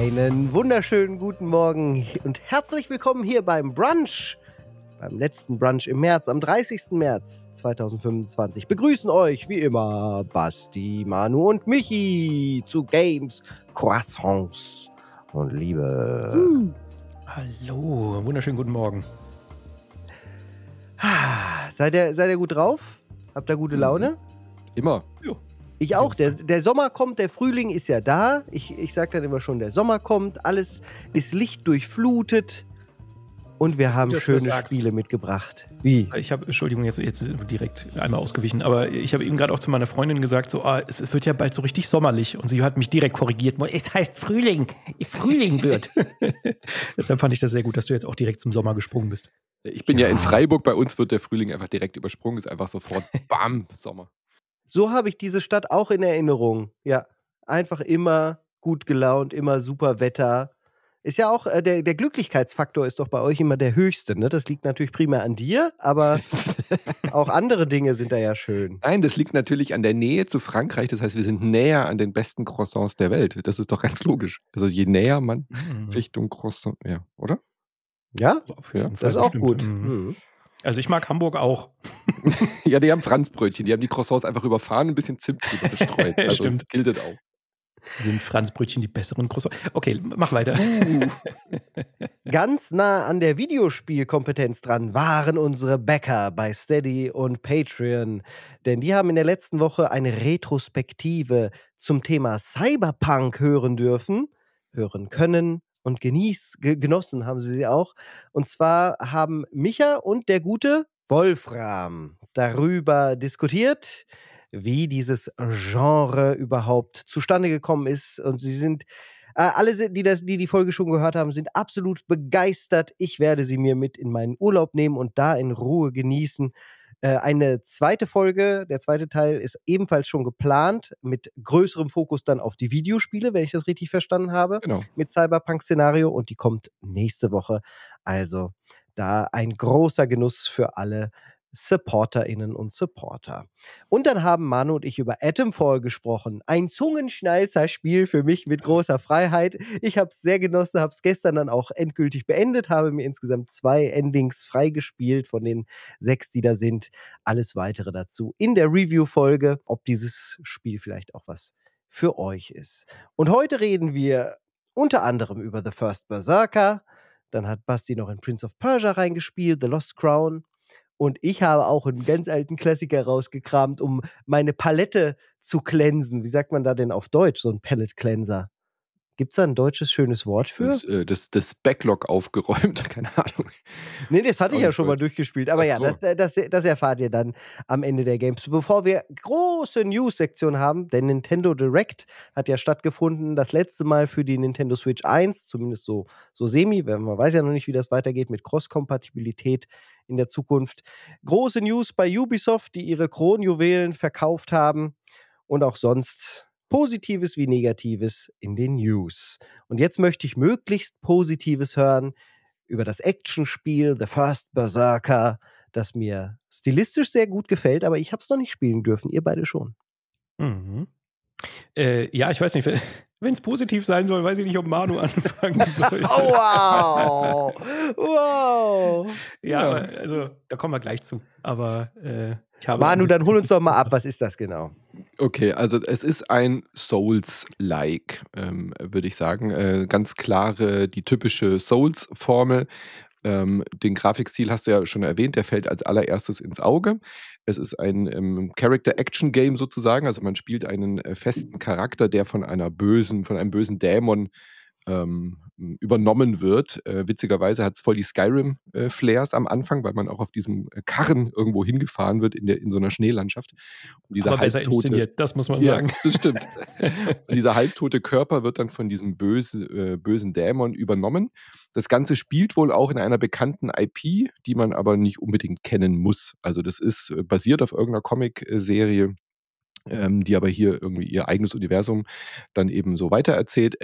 Einen wunderschönen guten Morgen und herzlich willkommen hier beim Brunch. Beim letzten Brunch im März, am 30. März 2025. Begrüßen euch wie immer Basti, Manu und Michi zu Games, Croissants und Liebe. Hallo, wunderschönen guten Morgen. Seid ihr gut drauf? Habt ihr gute Laune? Immer. Jo. Ich auch. Der Sommer kommt, der Frühling ist ja da. Ich sag dann immer schon, der Sommer kommt, alles ist lichtdurchflutet und wir haben schöne Spiele mitgebracht. Wie? Ich habe, Entschuldigung, jetzt direkt einmal ausgewichen, aber ich habe eben gerade auch zu meiner Freundin gesagt, so, es wird ja bald so richtig sommerlich und sie hat mich direkt korrigiert. Es heißt Frühling wird. Deshalb fand ich das sehr gut, dass du jetzt auch direkt zum Sommer gesprungen bist. Ich bin ja in Freiburg, bei uns wird der Frühling einfach direkt übersprungen, ist einfach sofort bam, Sommer. So habe ich diese Stadt auch in Erinnerung. Ja, einfach immer gut gelaunt, immer super Wetter. Ist ja auch, der Glücklichkeitsfaktor ist doch bei euch immer der höchste, ne? Das liegt natürlich primär an dir, aber auch andere Dinge sind da ja schön. Nein, das liegt natürlich an der Nähe zu Frankreich, das heißt, wir sind näher an den besten Croissants der Welt. Das ist doch ganz logisch. Also je näher man Richtung Croissant, ja, oder? Ja, auf jeden Fall, das ist auch bestimmt. gut. Mhm. Also ich mag Hamburg auch. Ja, die haben Franzbrötchen, die haben die Croissants einfach überfahren und ein bisschen Zimt drüber gestreut. Also Stimmt. gilt das auch. Sind Franzbrötchen die besseren Croissants? Okay, mach weiter. Ganz nah an der Videospielkompetenz dran waren unsere Bäcker bei Steady und Patreon. Denn die haben in der letzten Woche eine Retrospektive zum Thema Cyberpunk hören können und genossen haben sie auch. Und zwar haben Micha und der gute Wolfram darüber diskutiert, wie dieses Genre überhaupt zustande gekommen ist. Und sie sind alle, die Folge schon gehört haben, sind absolut begeistert. Ich werde sie mir mit in meinen Urlaub nehmen und da in Ruhe genießen. Eine zweite Folge, der zweite Teil, ist ebenfalls schon geplant, mit größerem Fokus dann auf die Videospiele, wenn ich das richtig verstanden habe, Genau. mit Cyberpunk-Szenario, und die kommt nächste Woche. Also da ein großer Genuss für alle SupporterInnen und Supporter. Und dann haben Manu und ich über Atomfall gesprochen. Ein Zungenschnalzer-Spiel für mich mit großer Freiheit. Ich habe es sehr genossen, habe es gestern dann auch endgültig beendet, habe mir insgesamt 2 Endings freigespielt von den 6, die da sind. Alles Weitere dazu in der Review-Folge, ob dieses Spiel vielleicht auch was für euch ist. Und heute reden wir unter anderem über The First Berserker. Dann hat Basti noch in Prince of Persia reingespielt, The Lost Crown. Und ich habe auch einen ganz alten Klassiker rausgekramt, um meine Palette zu cleansen. Wie sagt man da denn auf Deutsch, so ein Palette Cleanser? Gibt's da ein deutsches schönes Wort für? Das Backlog aufgeräumt, keine Ahnung. Nee, das hatte ich Auch ja schon mal durchgespielt. Aber Ach ja, so. das erfahrt ihr dann am Ende der Games. Bevor wir große News-Sektion haben, denn Nintendo Direct hat ja stattgefunden, das letzte Mal für die Nintendo Switch 1, zumindest so semi, man weiß ja noch nicht, wie das weitergeht mit Cross-Kompatibilität in der Zukunft. Große News bei Ubisoft, die ihre Kronjuwelen verkauft haben, und auch sonst Positives wie Negatives in den News. Und jetzt möchte ich möglichst Positives hören über das Actionspiel The First Berserker, das mir stilistisch sehr gut gefällt, aber ich habe es noch nicht spielen dürfen, ihr beide schon. Mhm. Ja, ich weiß nicht, wenn es positiv sein soll, weiß ich nicht, ob Manu anfangen soll. Oh, wow! Wow! Ja, aber, also, da kommen wir gleich zu. Aber ich habe. Manu, dann hol uns doch mal ab, was ist das genau? Okay, also es ist ein Souls-like, würde ich sagen. Ganz klare, die typische Souls-Formel. Den Grafikstil hast du ja schon erwähnt, der fällt als allererstes ins Auge. Es ist ein Character-Action-Game sozusagen, also man spielt einen festen Charakter, der von einem bösen Dämon übernommen wird. Witzigerweise hat es voll die Skyrim-Flares am Anfang, weil man auch auf diesem Karren irgendwo hingefahren wird in so einer Schneelandschaft. Und dieser aber besser inszeniert, das muss man sagen. Ja, das stimmt. Und dieser halbtote Körper wird dann von diesem bösen Dämon übernommen. Das Ganze spielt wohl auch in einer bekannten IP, die man aber nicht unbedingt kennen muss. Also das ist basiert auf irgendeiner Comic-Serie, die aber hier irgendwie ihr eigenes Universum dann eben so weitererzählt.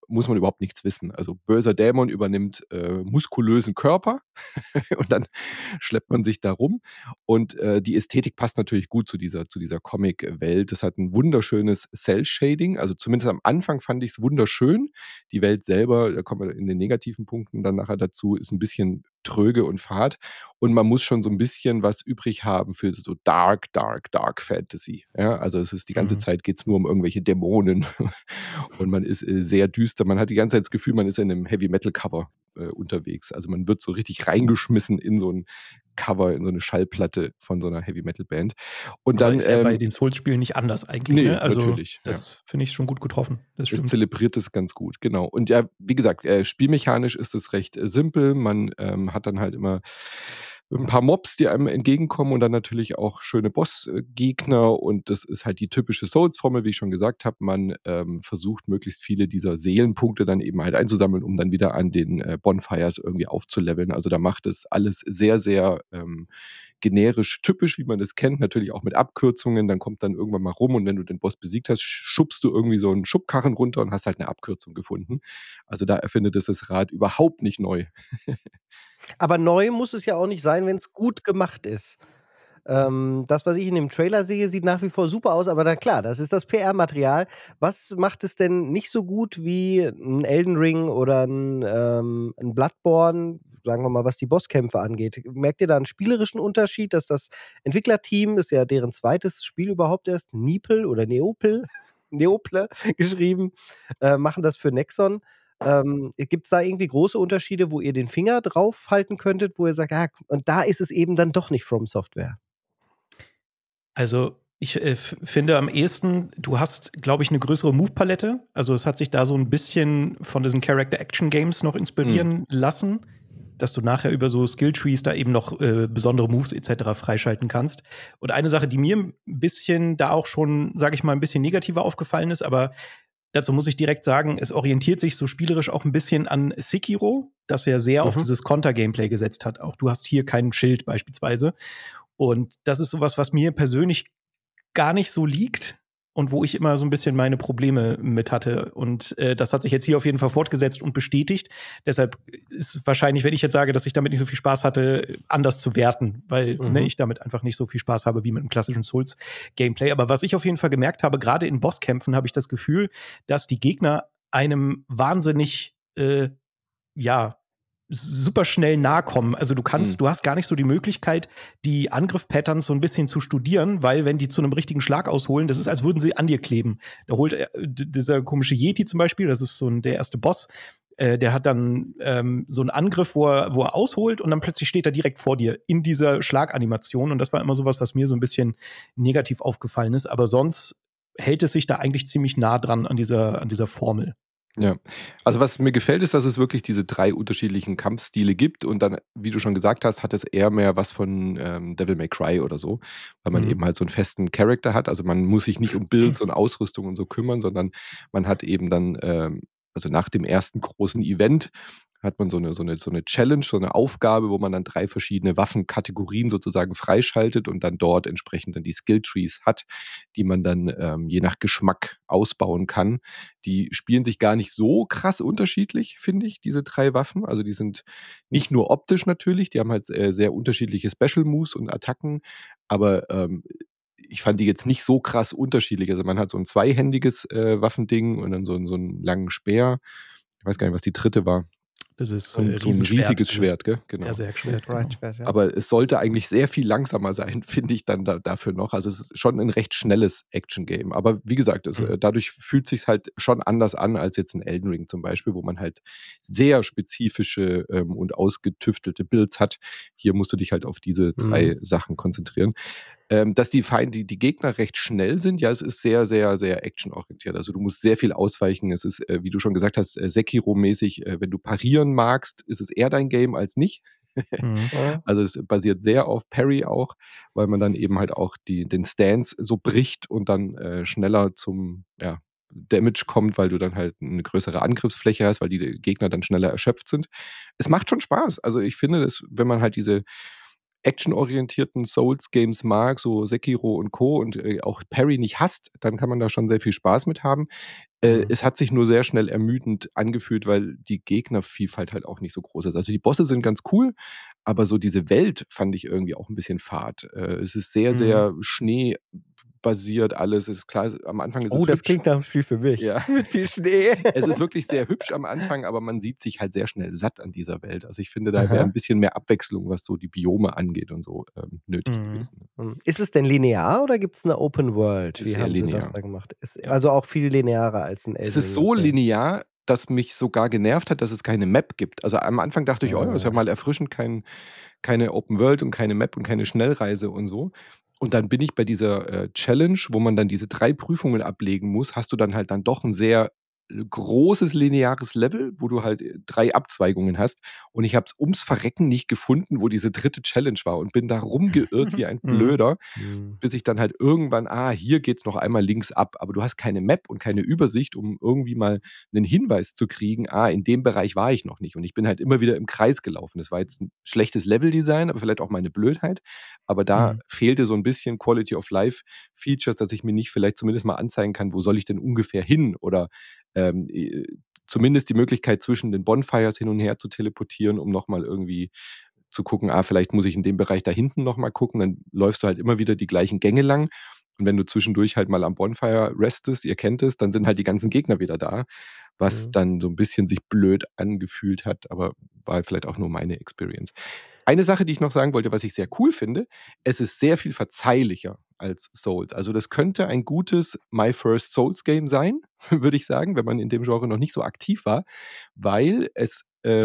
muss man überhaupt nichts wissen. Also böser Dämon übernimmt muskulösen Körper und dann schleppt man sich da rum. Und die Ästhetik passt natürlich gut zu dieser Comic-Welt. Es hat ein wunderschönes Cell-Shading. Also zumindest am Anfang fand ich es wunderschön. Die Welt selber, da kommen wir in den negativen Punkten dann nachher dazu, ist ein bisschen tröge und fad. Und man muss schon so ein bisschen was übrig haben für so Dark Fantasy. Ja, also es ist die ganze Zeit geht es nur um irgendwelche Dämonen und man ist sehr düster. Man hat die ganze Zeit das Gefühl, man ist in einem Heavy-Metal-Cover unterwegs. Also man wird so richtig reingeschmissen in so ein Cover, in so eine Schallplatte von so einer Heavy-Metal-Band. Und Aber dann ist ja bei den Souls-Spielen nicht anders eigentlich. nee, Ne? Also natürlich. Ja. das finde ich schon gut getroffen. Das Es stimmt. zelebriert es ganz gut, genau. Und ja, wie gesagt, spielmechanisch ist es recht simpel. Man hat dann halt immer ein paar Mobs, die einem entgegenkommen und dann natürlich auch schöne Bossgegner. Und das ist halt die typische Souls-Formel, wie ich schon gesagt habe. Man versucht, möglichst viele dieser Seelenpunkte dann eben halt einzusammeln, um dann wieder an den Bonfires irgendwie aufzuleveln. Also da macht es alles sehr, sehr generisch typisch, wie man das kennt, natürlich auch mit Abkürzungen, dann kommt dann irgendwann mal rum und wenn du den Boss besiegt hast, schubst du irgendwie so einen Schubkarren runter und hast halt eine Abkürzung gefunden. Also da erfindet es das Rad überhaupt nicht neu. Aber neu muss es ja auch nicht sein, wenn es gut gemacht ist. Das, was ich in dem Trailer sehe, sieht nach wie vor super aus, aber na klar, das ist das PR-Material. Was macht es denn nicht so gut wie ein Elden Ring oder ein Bloodborne, sagen wir mal, was die Bosskämpfe angeht? Merkt ihr da einen spielerischen Unterschied, dass das Entwicklerteam, ist ja deren zweites Spiel überhaupt erst, Neople oder Neople, Neople geschrieben, machen das für Nexon. Gibt es da irgendwie große Unterschiede, wo ihr den Finger drauf halten könntet, wo ihr sagt, und da ist es eben dann doch nicht From Software? Also, ich finde am ehesten, du hast, glaube ich, eine größere Move-Palette. Also, es hat sich da so ein bisschen von diesen Character-Action-Games noch inspirieren lassen, dass du nachher über so Skill-Trees da eben noch besondere Moves et cetera freischalten kannst. Und eine Sache, die mir ein bisschen da auch schon, sage ich mal, ein bisschen negativer aufgefallen ist, aber dazu muss ich direkt sagen, es orientiert sich so spielerisch auch ein bisschen an Sekiro, das ja sehr auf dieses Konter-Gameplay gesetzt hat. Auch du hast hier kein Schild beispielsweise. Und das ist sowas, was mir persönlich gar nicht so liegt und wo ich immer so ein bisschen meine Probleme mit hatte. Und das hat sich jetzt hier auf jeden Fall fortgesetzt und bestätigt. Deshalb ist wahrscheinlich, wenn ich jetzt sage, dass ich damit nicht so viel Spaß hatte, anders zu werten, weil ich damit einfach nicht so viel Spaß habe wie mit einem klassischen Souls-Gameplay. Aber was ich auf jeden Fall gemerkt habe, gerade in Bosskämpfen habe ich das Gefühl, dass die Gegner einem wahnsinnig super schnell nahe kommen. Also du hast gar nicht so die Möglichkeit, die Angriff-Patterns so ein bisschen zu studieren, weil wenn die zu einem richtigen Schlag ausholen, das ist, als würden sie an dir kleben. Da holt dieser komische Yeti zum Beispiel, das ist so der erste Boss, der hat dann so einen Angriff, wo er ausholt und dann plötzlich steht er direkt vor dir in dieser Schlaganimation. Und das war immer sowas, was mir so ein bisschen negativ aufgefallen ist. Aber sonst hält es sich da eigentlich ziemlich nah dran an dieser Formel. Ja, also was mir gefällt, ist, dass es wirklich diese 3 unterschiedlichen Kampfstile gibt und dann, wie du schon gesagt hast, hat es eher mehr was von Devil May Cry oder so, weil man eben halt so einen festen Charakter hat. Also man muss sich nicht um Builds und Ausrüstung und so kümmern, sondern man hat eben dann, also nach dem ersten großen Event hat man so eine Challenge, so eine Aufgabe, wo man dann 3 verschiedene Waffenkategorien sozusagen freischaltet und dann dort entsprechend dann die Skilltrees hat, die man dann je nach Geschmack ausbauen kann. Die spielen sich gar nicht so krass unterschiedlich, finde ich, diese 3 Waffen. Also die sind nicht nur optisch natürlich, die haben halt sehr unterschiedliche Special Moves und Attacken, aber ich fand die jetzt nicht so krass unterschiedlich. Also man hat so ein zweihändiges Waffending und dann so einen langen Speer. Ich weiß gar nicht, was die dritte war. Das ist So ein riesiges Schwert, gell? Genau. Berserk-Schwert. Right-Schwert, ja. Aber es sollte eigentlich sehr viel langsamer sein, finde ich dann dafür noch. Also es ist schon ein recht schnelles Action-Game. Aber wie gesagt, dadurch fühlt es sich halt schon anders an als jetzt ein Elden Ring zum Beispiel, wo man halt sehr spezifische und ausgetüftelte Builds hat. Hier musst du dich halt auf diese 3 Sachen konzentrieren. Dass die Gegner recht schnell sind, ja, es ist sehr, sehr, sehr actionorientiert. Also du musst sehr viel ausweichen. Es ist, wie du schon gesagt hast, Sekiro-mäßig, wenn du parieren magst, ist es eher dein Game als nicht. Also es basiert sehr auf Parry auch, weil man dann eben halt auch den Stance so bricht und dann schneller zum Damage kommt, weil du dann halt eine größere Angriffsfläche hast, weil die Gegner dann schneller erschöpft sind. Es macht schon Spaß. Also ich finde, wenn man halt diese actionorientierten Souls-Games mag, so Sekiro und Co. und auch Parry nicht hasst, dann kann man da schon sehr viel Spaß mit haben. Es hat sich nur sehr schnell ermüdend angefühlt, weil die Gegnervielfalt halt auch nicht so groß ist. Also die Bosse sind ganz cool, aber so diese Welt fand ich irgendwie auch ein bisschen fad. Es ist sehr, sehr schneebasiert alles. Ist klar, am Anfang ist Oh, es das hübsch. klingt nach einem Spiel für mich. Ja. Mit viel Schnee. Es ist wirklich sehr hübsch am Anfang, aber man sieht sich halt sehr schnell satt an dieser Welt. Also ich finde, da wäre Aha. ein bisschen mehr Abwechslung, was so die Biome angeht und so nötig Mhm. gewesen. Ist es denn linear oder gibt es eine Open World? Ist Wie sehr haben sie das linear. da gemacht? Ist Ja. also auch viel linearer als ein Elden Es ist Ring, so okay. linear, dass mich sogar genervt hat, dass es keine Map gibt. Also am Anfang dachte ich, oh ja, ist ja Ah. mal erfrischend, keine Open World und keine Map und keine Schnellreise und so. Und dann bin ich bei dieser Challenge, wo man dann diese 3 Prüfungen ablegen muss, hast du dann halt dann doch ein sehr großes lineares Level, wo du halt 3 Abzweigungen hast. Und ich habe es ums Verrecken nicht gefunden, wo diese 3. Challenge war und bin da rumgeirrt wie ein Blöder, Mhm. bis ich dann halt irgendwann, hier geht's noch einmal links ab. Aber du hast keine Map und keine Übersicht, um irgendwie mal einen Hinweis zu kriegen, in dem Bereich war ich noch nicht. Und ich bin halt immer wieder im Kreis gelaufen. Das war jetzt ein schlechtes Leveldesign, aber vielleicht auch meine Blödheit. Aber da fehlte so ein bisschen Quality of Life Features, dass ich mir nicht vielleicht zumindest mal anzeigen kann, wo soll ich denn ungefähr hin? Oder zumindest die Möglichkeit, zwischen den Bonfires hin und her zu teleportieren, um nochmal irgendwie zu gucken, vielleicht muss ich in dem Bereich da hinten nochmal gucken, dann läufst du halt immer wieder die gleichen Gänge lang. Und wenn du zwischendurch halt mal am Bonfire restest, ihr kennt es, dann sind halt die ganzen Gegner wieder da, was dann so ein bisschen sich blöd angefühlt hat, aber war vielleicht auch nur meine Experience. Eine Sache, die ich noch sagen wollte, was ich sehr cool finde, es ist sehr viel verzeihlicher als Souls. Also das könnte ein gutes My First Souls Game sein, würde ich sagen, wenn man in dem Genre noch nicht so aktiv war, weil es,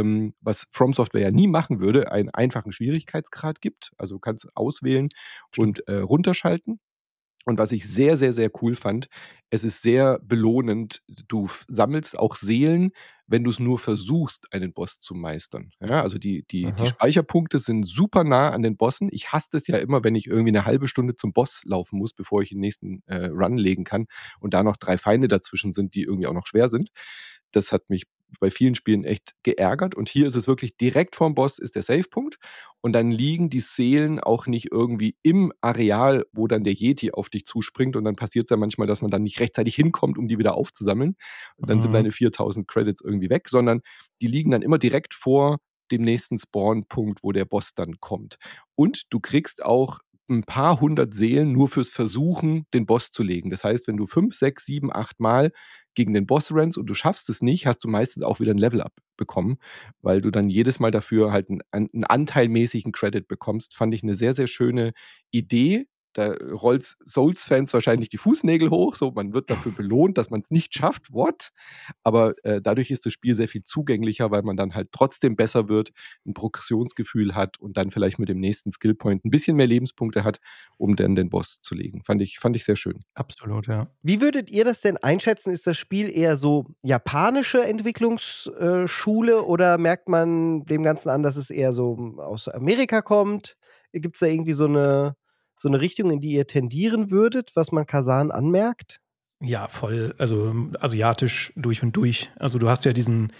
was From Software ja nie machen würde, einen einfachen Schwierigkeitsgrad gibt. Also du kannst auswählen Stimmt. und runterschalten. Und was ich sehr, sehr, sehr cool fand, es ist sehr belohnend. Du sammelst auch Seelen, wenn du es nur versuchst, einen Boss zu meistern. Ja, also die Aha. Speicherpunkte sind super nah an den Bossen. Ich hasse es ja immer, wenn ich irgendwie eine halbe Stunde zum Boss laufen muss, bevor ich den nächsten Run legen kann und da noch 3 Feinde dazwischen sind, die irgendwie auch noch schwer sind. Das hat mich bei vielen Spielen echt geärgert. Und hier ist es wirklich direkt vorm Boss ist der Savepunkt. Und dann liegen die Seelen auch nicht irgendwie im Areal, wo dann der Yeti auf dich zuspringt. Und dann passiert es ja manchmal, dass man dann nicht rechtzeitig hinkommt, um die wieder aufzusammeln. Und dann sind deine 4000 Credits irgendwie weg, sondern die liegen dann immer direkt vor dem nächsten Spawn-Punkt, wo der Boss dann kommt. Und du kriegst auch ein paar hundert Seelen nur fürs Versuchen, den Boss zu legen. Das heißt, wenn du 5, 6, 7, 8 Mal gegen den Boss rennst und du schaffst es nicht, hast du meistens auch wieder ein Level-Up bekommen, weil du dann jedes Mal dafür halt einen anteilmäßigen Credit bekommst. Fand ich eine sehr, sehr schöne Idee. Da rollt's Souls-Fans wahrscheinlich die Fußnägel hoch, so man wird dafür belohnt, dass man es nicht schafft. What? Aber dadurch ist das Spiel sehr viel zugänglicher, weil man dann halt trotzdem besser wird, ein Progressionsgefühl hat und dann vielleicht mit dem nächsten Skillpoint ein bisschen mehr Lebenspunkte hat, um dann den Boss zu legen. Fand ich sehr schön. Absolut, ja. Wie würdet ihr das denn einschätzen? Ist das Spiel eher so japanische Entwicklungsschule oder merkt man dem Ganzen an, dass es eher so aus Amerika kommt? Gibt es da irgendwie so eine Richtung, in die ihr tendieren würdet, was man Kazan anmerkt? Ja, voll. Also asiatisch durch und durch. Also du hast ja diesen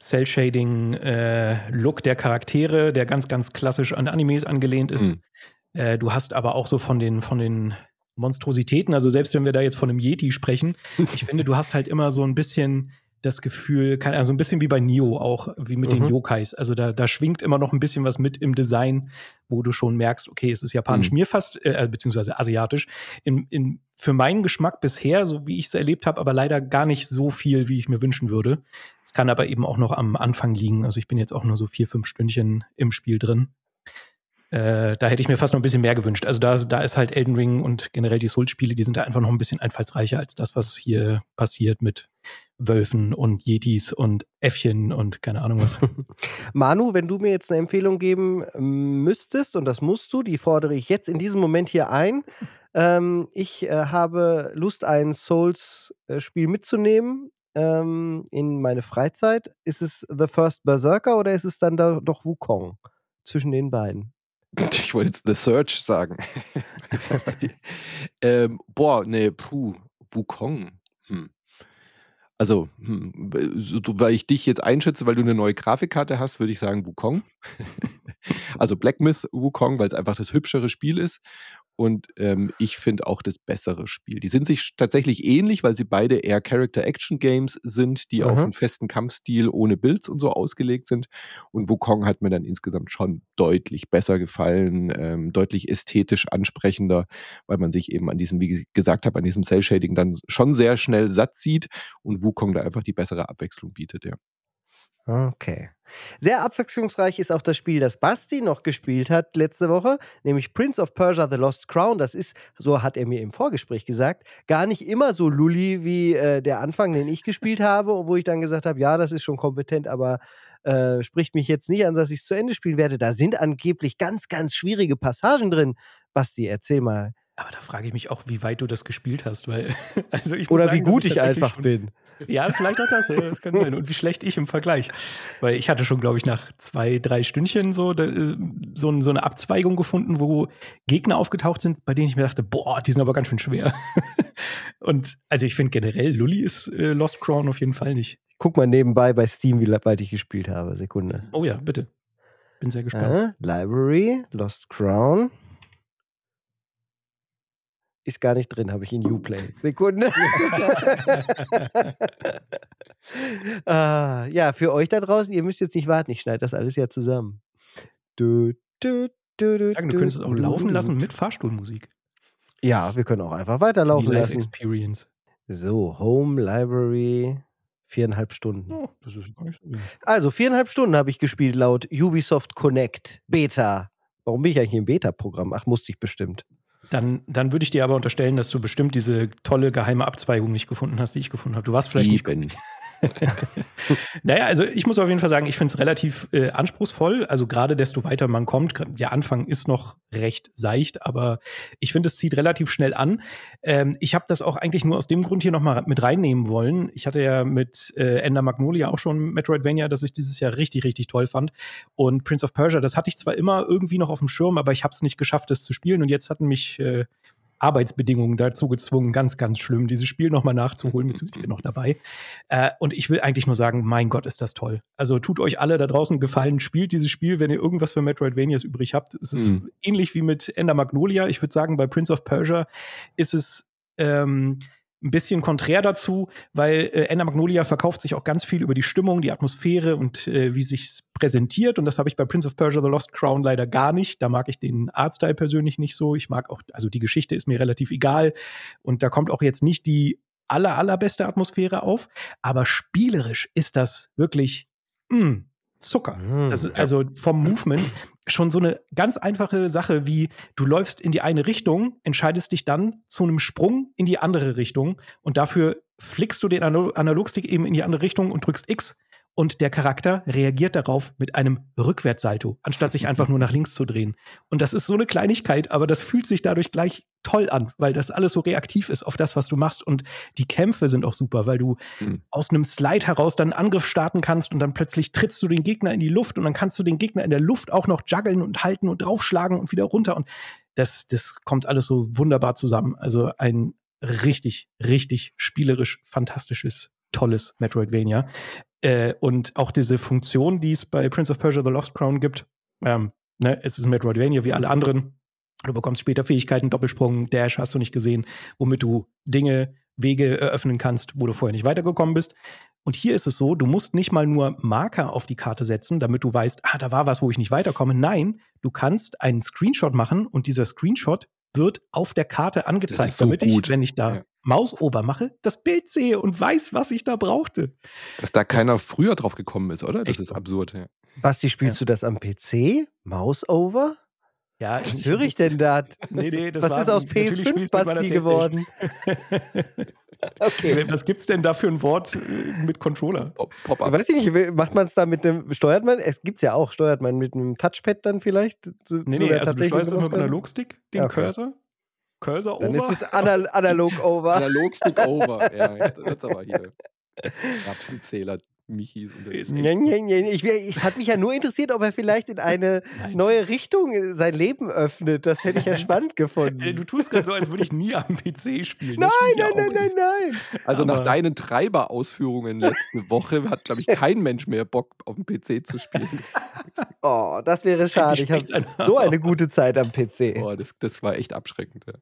Cell-Shading-Look der Charaktere, der ganz, ganz klassisch an Animes angelehnt ist. Mhm. Du hast aber auch so von den Monstrositäten, also selbst wenn wir da jetzt von einem Yeti sprechen, ich finde, du hast halt immer so ein bisschen das Gefühl, also ein bisschen wie bei Nioh auch, wie mit den Mhm. Yokais. Also da schwingt immer noch ein bisschen was mit im Design, wo du schon merkst, okay, es ist japanisch, Mhm. mir fast, beziehungsweise asiatisch. Für meinen Geschmack bisher, so wie ich es erlebt habe, aber leider gar nicht so viel, wie ich mir wünschen würde. Es kann aber eben auch noch am Anfang liegen. Also ich bin jetzt auch nur so 4, 5 Stündchen im Spiel drin. Da hätte ich mir fast noch ein bisschen mehr gewünscht. Also da ist halt Elden Ring und generell die Souls-Spiele, die sind da einfach noch ein bisschen einfallsreicher als das, was hier passiert mit Wölfen und Yetis und Äffchen und keine Ahnung was. Manu, wenn du mir jetzt eine Empfehlung geben müsstest, und das musst du, die fordere ich jetzt in diesem Moment hier ein. Ich habe Lust, ein Souls-Spiel mitzunehmen in meine Freizeit. Ist es The First Berserker oder ist es dann doch Wukong zwischen den beiden? Ich wollte jetzt The Search sagen. Wukong. Also, weil ich dich jetzt einschätze, weil du eine neue Grafikkarte hast, würde ich sagen Wukong. Also Black Myth Wukong, weil es einfach das hübschere Spiel ist. Und ich finde auch das bessere Spiel. Die sind sich tatsächlich ähnlich, weil sie beide eher Character-Action-Games sind, die auf einen festen Kampfstil ohne Builds und so ausgelegt sind. Und Wukong hat mir dann insgesamt schon deutlich besser gefallen, deutlich ästhetisch ansprechender, weil man sich eben an diesem, wie ich gesagt habe, an diesem Cell-Shading dann schon sehr schnell satt sieht und Wukong da einfach die bessere Abwechslung bietet, ja. Okay. Sehr abwechslungsreich ist auch das Spiel, das Basti noch gespielt hat letzte Woche, nämlich Prince of Persia: The Lost Crown. Das ist, so hat er mir im Vorgespräch gesagt, gar nicht immer so lulli wie der Anfang, den ich gespielt habe, wo ich dann gesagt habe, ja, das ist schon kompetent, aber spricht mich jetzt nicht an, dass ich es zu Ende spielen werde. Da sind angeblich ganz, ganz schwierige Passagen drin. Basti, erzähl mal. Aber da frage ich mich auch, wie weit du das gespielt hast, weil also ich muss Oder sagen, wie gut dass ich tatsächlich einfach schon, bin. ja, vielleicht auch das, ja, das kann sein. Und wie schlecht ich im Vergleich. Weil ich hatte schon, glaube ich, nach 2, 3 Stündchen so eine Abzweigung gefunden, wo Gegner aufgetaucht sind, bei denen ich mir dachte, boah, die sind aber ganz schön schwer. Und also ich finde generell, Lully ist Lost Crown auf jeden Fall nicht. Guck mal nebenbei bei Steam, wie weit ich gespielt habe. Sekunde. Oh ja, bitte. Bin sehr gespannt. Library, Lost Crown. Ist gar nicht drin, habe ich in Uplay. Sekunde. Ja, für euch da draußen, ihr müsst jetzt nicht warten, ich schneide das alles ja zusammen. Sagen, du könntest es auch laufen lassen mit Fahrstuhlmusik. Ja, wir können auch einfach weiterlaufen Die lassen. Live-Experience. So, Home, Library, 4,5 Stunden. Oh, das ist gar nicht so wenig. Also 4,5 Stunden habe ich gespielt laut Ubisoft Connect Beta. Warum bin ich eigentlich im Beta-Programm? Ach, musste ich bestimmt. Dann würde ich dir aber unterstellen, dass du bestimmt diese tolle geheime Abzweigung nicht gefunden hast, die ich gefunden habe. Du warst vielleicht nicht. Naja, also ich muss auf jeden Fall sagen, ich finde es relativ anspruchsvoll. Also gerade desto weiter man kommt, der Anfang ist noch recht seicht, aber ich finde, es zieht relativ schnell an. Ich habe das auch eigentlich nur aus dem Grund hier nochmal mit reinnehmen wollen. Ich hatte ja mit Ender Magnolia auch schon Metroidvania, das ich dieses Jahr richtig, richtig toll fand. Und Prince of Persia, das hatte ich zwar immer irgendwie noch auf dem Schirm, aber ich habe es nicht geschafft, das zu spielen. Und jetzt hatten mich Arbeitsbedingungen dazu gezwungen, ganz, ganz schlimm, dieses Spiel nochmal nachzuholen. Ich bin noch dabei. Und ich will eigentlich nur sagen, mein Gott, ist das toll. Also tut euch alle da draußen Gefallen, spielt dieses Spiel, wenn ihr irgendwas für Metroidvanias übrig habt. Es ist ähnlich wie mit Ender Magnolia. Ich würde sagen, bei Prince of Persia ist es ein bisschen konträr dazu, weil Ender Magnolia verkauft sich auch ganz viel über die Stimmung, die Atmosphäre und wie sich's präsentiert. Und das habe ich bei Prince of Persia: The Lost Crown leider gar nicht. Da mag ich den Artstyle persönlich nicht so. Ich mag auch, also die Geschichte ist mir relativ egal. Und da kommt auch jetzt nicht die allerbeste Atmosphäre auf. Aber spielerisch ist das wirklich Zucker. Das ist also vom Movement schon so eine ganz einfache Sache wie, du läufst in die eine Richtung, entscheidest dich dann zu einem Sprung in die andere Richtung und dafür flickst du den Analogstick eben in die andere Richtung und drückst X und der Charakter reagiert darauf mit einem Rückwärtssalto, anstatt sich einfach nur nach links zu drehen. Und das ist so eine Kleinigkeit, aber das fühlt sich dadurch gleich toll an, weil das alles so reaktiv ist auf das, was du machst. Und die Kämpfe sind auch super, weil du aus einem Slide heraus dann einen Angriff starten kannst und dann plötzlich trittst du den Gegner in die Luft und dann kannst du den Gegner in der Luft auch noch juggeln und halten und draufschlagen und wieder runter. Und das kommt alles so wunderbar zusammen. Also ein richtig, richtig spielerisch fantastisches, tolles Metroidvania. Und auch diese Funktion, die es bei Prince of Persia: The Lost Crown gibt, es ist ein Metroidvania wie alle anderen. Du bekommst später Fähigkeiten, Doppelsprung, Dash hast du nicht gesehen, womit du Dinge, Wege eröffnen kannst, wo du vorher nicht weitergekommen bist. Und hier ist es so, du musst nicht mal nur Marker auf die Karte setzen, damit du weißt, da war was, wo ich nicht weiterkomme. Nein, du kannst einen Screenshot machen und dieser Screenshot wird auf der Karte angezeigt, so damit gut. ich, wenn ich da Mausober mache, das Bild sehe und weiß, was ich da brauchte. Dass da keiner früher drauf gekommen ist, oder? Das ist absurd. Ja. Basti, spielst du das am PC? Mausover? Ja, was höre ich denn da? Nee, das was ist aus PS5 Basti geworden? Okay. Was gibt's denn da für ein Wort mit Controller? Pop-up. Weiß ich nicht, macht man es da mit einem, steuert man, es gibt's ja auch, steuert man mit einem Touchpad dann vielleicht? Also du steuerst immer mit einem Analogstick den Cursor. Cursor over. Dann ist es analog over. Analogstick over, ja, das ist aber hier. Rapsenzähler Michis und der ist Nee, echt. nee, nee. Es hat mich ja nur interessiert, ob er vielleicht in eine neue Richtung sein Leben öffnet. Das hätte ich ja spannend gefunden. Du tust gerade so, als würde ich nie am PC spielen. Nein, Das stimmt ja nein, auch nein, nein, nicht. nein. Also nach Aber- deinen Treiberausführungen letzte Woche hat, glaube ich, kein Mensch mehr Bock auf dem PC zu spielen. Oh, das wäre schade. Ich habe spricht's einfach so eine gute Zeit am PC. Boah, das war echt abschreckend. Ja.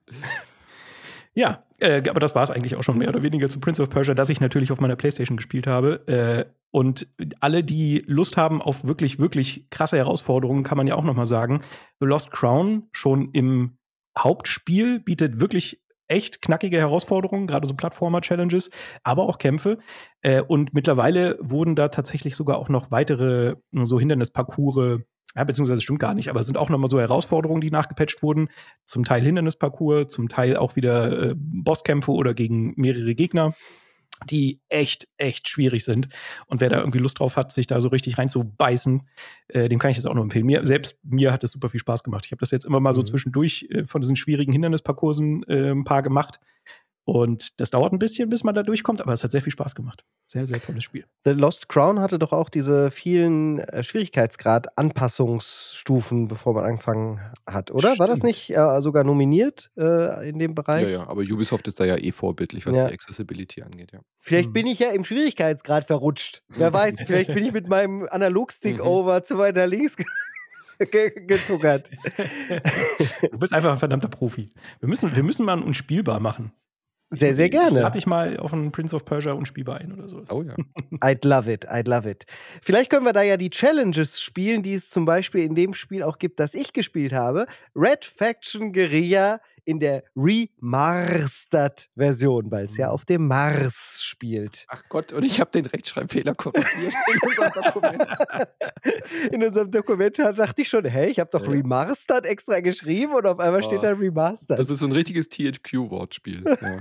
Ja, aber das war es eigentlich auch schon mehr oder weniger zu Prince of Persia, das ich natürlich auf meiner Playstation gespielt habe. Und alle, die Lust haben auf wirklich, wirklich krasse Herausforderungen, kann man ja auch noch mal sagen, The Lost Crown schon im Hauptspiel bietet wirklich echt knackige Herausforderungen, gerade so Plattformer-Challenges, aber auch Kämpfe. Und mittlerweile wurden da tatsächlich sogar auch noch weitere so Hindernisparcours, ja, beziehungsweise stimmt gar nicht, aber es sind auch noch mal so Herausforderungen, die nachgepatcht wurden. Zum Teil Hindernisparcours, zum Teil auch wieder Bosskämpfe oder gegen mehrere Gegner, die echt, echt schwierig sind. Und wer da irgendwie Lust drauf hat, sich da so richtig reinzubeißen, dem kann ich das auch nur empfehlen. Mir hat das super viel Spaß gemacht. Ich habe das jetzt immer mal so zwischendurch von diesen schwierigen Hindernisparcoursen ein paar gemacht. Und das dauert ein bisschen, bis man da durchkommt, aber es hat sehr viel Spaß gemacht. Sehr, sehr tolles Spiel. The Lost Crown hatte doch auch diese vielen Schwierigkeitsgrad-Anpassungsstufen, bevor man angefangen hat, oder? War das Stimmt. nicht sogar nominiert in dem Bereich? Ja, aber Ubisoft ist da ja vorbildlich, was Ja. die Accessibility angeht, ja. Vielleicht bin ich ja im Schwierigkeitsgrad verrutscht. Wer weiß, vielleicht bin ich mit meinem Analogstick over zu weiter links getuckert. Du bist einfach ein verdammter Profi. Wir müssen mal unspielbar machen. Sehr, sehr Ich gerne. lade dich mal auf einen Prince of Persia unspielbar ein oder so. Oh ja. I'd love it, I'd love it. Vielleicht können wir da ja die Challenges spielen, die es zum Beispiel in dem Spiel auch gibt, das ich gespielt habe. Red Faction Guerilla in der Remastered-Version, weil es ja auf dem Mars spielt. Ach Gott, und ich habe den Rechtschreibfehler korrigiert in unserem Dokument. In unserem Dokument dachte ich schon, hey, ich habe doch Ja. Remastered extra geschrieben und auf einmal steht da Remastered. Das ist so ein richtiges THQ-Wortspiel. Ja.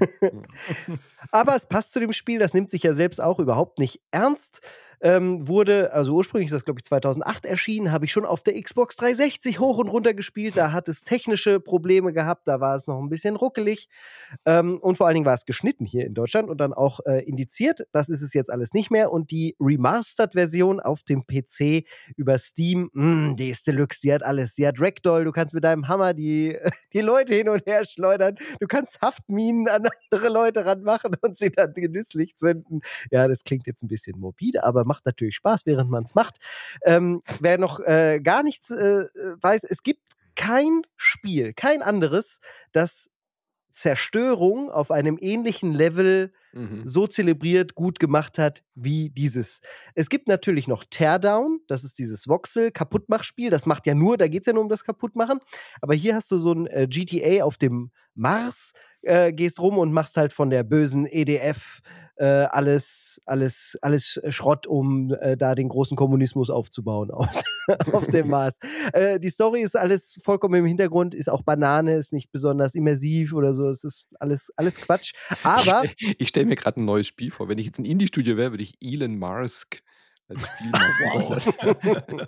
Aber es passt zu dem Spiel, das nimmt sich ja selbst auch überhaupt nicht ernst. Also ursprünglich ist das, glaube ich, 2008 erschienen, habe ich schon auf der Xbox 360 hoch und runter gespielt. Da hat es technische Probleme gehabt, da war es noch ein bisschen ruckelig. Und vor allen Dingen war es geschnitten hier in Deutschland und dann auch indiziert. Das ist es jetzt alles nicht mehr. Und die Remastered-Version auf dem PC über Steam, die ist Deluxe, die hat alles. Die hat Ragdoll, du kannst mit deinem Hammer die Leute hin und her schleudern. Du kannst Haftminen an andere Leute ranmachen und sie dann genüsslich zünden. Ja, das klingt jetzt ein bisschen morbide, aber macht natürlich Spaß, während man es macht. Wer noch gar nichts weiß, es gibt kein Spiel, kein anderes, das Zerstörung auf einem ähnlichen Level so zelebriert, gut gemacht hat wie dieses. Es gibt natürlich noch Teardown, das ist dieses Voxel-Kaputtmachspiel, das macht ja nur, da geht es ja nur um das Kaputtmachen, aber hier hast du so ein GTA auf dem Mars, gehst rum und machst halt von der bösen EDF alles Schrott, um da den großen Kommunismus aufzubauen auf dem Mars. Die Story ist alles vollkommen im Hintergrund, ist auch Banane, ist nicht besonders immersiv oder so, es ist alles Quatsch. Aber Ich stelle mir gerade ein neues Spiel vor. Wenn ich jetzt ein Indie-Studio wäre, würde ich Elon Musk als Spiel machen.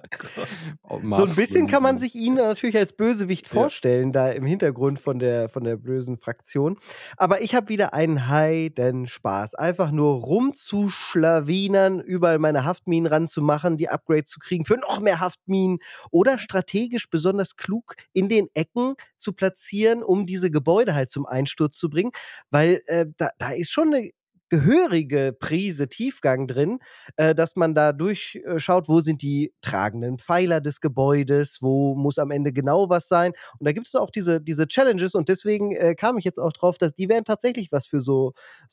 so ein bisschen kann man sich ihn natürlich als Bösewicht vorstellen, da im Hintergrund von der bösen Fraktion. Aber ich habe wieder einen Heidenspaß. Einfach nur rumzuschlawinern, überall meine Haftminen ranzumachen, die Upgrades zu kriegen für noch mehr Haftminen oder strategisch besonders klug in den Ecken zu platzieren, um diese Gebäude halt zum Einsturz zu bringen. Weil da ist schon eine gehörige Prise Tiefgang drin, dass man da durchschaut, wo sind die tragenden Pfeiler des Gebäudes, wo muss am Ende genau was sein. Und da gibt es auch diese Challenges und deswegen kam ich jetzt auch drauf, dass die wären tatsächlich was für so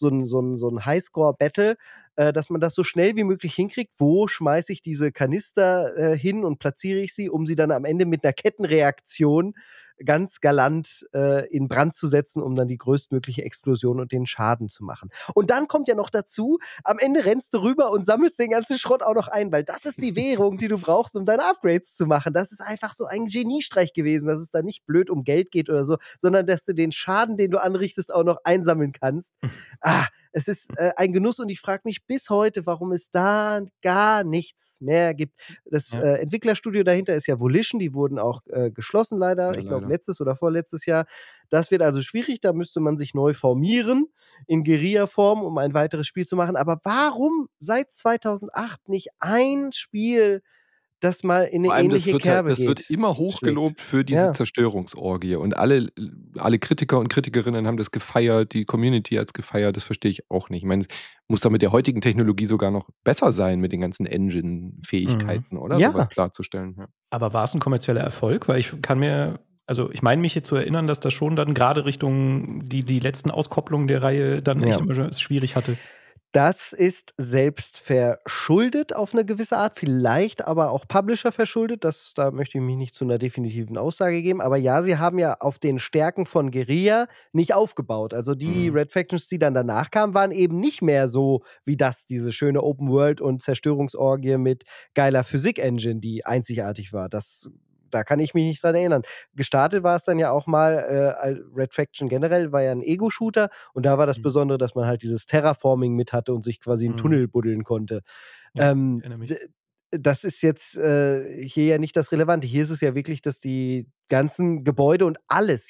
ein Highscore-Battle, dass man das so schnell wie möglich hinkriegt. Wo schmeiße ich diese Kanister hin und platziere ich sie, um sie dann am Ende mit einer Kettenreaktion ganz galant in Brand zu setzen, um dann die größtmögliche Explosion und den Schaden zu machen. Und dann kommt ja noch dazu, am Ende rennst du rüber und sammelst den ganzen Schrott auch noch ein, weil das ist die Währung, die du brauchst, um deine Upgrades zu machen. Das ist einfach so ein Geniestreich gewesen, dass es da nicht blöd um Geld geht oder so, sondern dass du den Schaden, den du anrichtest, auch noch einsammeln kannst. Es ist ein Genuss und ich frage mich bis heute, warum es da gar nichts mehr gibt. Das Ja. Entwicklerstudio dahinter ist ja Volition, die wurden auch geschlossen leider, Ja, ich glaube leider. letztes oder vorletztes Jahr. Das wird also schwierig, da müsste man sich neu formieren in Guerilla-Form, um ein weiteres Spiel zu machen. Aber warum seit 2008 nicht ein Spiel, das mal in Vor eine allem, das ähnliche Kerbe wird geht, immer schlägt? hochgelobt für diese Ja. Zerstörungsorgie und alle Kritiker und Kritikerinnen haben das gefeiert, die Community hat's gefeiert, das verstehe ich auch nicht. Ich meine, es muss doch mit der heutigen Technologie sogar noch besser sein mit den ganzen Engine-Fähigkeiten, oder? Ja. Sowas klarzustellen, ja. Aber war es ein kommerzieller Erfolg? Weil ich meine mich hier zu erinnern, dass das schon dann gerade Richtung die letzten Auskopplungen der Reihe dann echt Ja. immer es schwierig hatte. Das ist selbst verschuldet auf eine gewisse Art, vielleicht aber auch Publisher verschuldet. Da möchte ich mich nicht zu einer definitiven Aussage geben. Aber ja, sie haben ja auf den Stärken von Guerilla nicht aufgebaut. Also die Mhm. Red Factions, die dann danach kamen, waren eben nicht mehr so wie diese schöne Open World und Zerstörungsorgie mit geiler Physik-Engine, die einzigartig war. Da kann ich mich nicht dran erinnern. Gestartet war es dann ja auch mal, Red Faction generell war ja ein Ego-Shooter und da war das Mhm. Besondere, dass man halt dieses Terraforming mit hatte und sich quasi einen Mhm. Tunnel buddeln konnte. Ja, ich Ähm, erinnere mich. d Das ist jetzt hier ja nicht das Relevante. Hier ist es ja wirklich, dass die ganzen Gebäude und alles,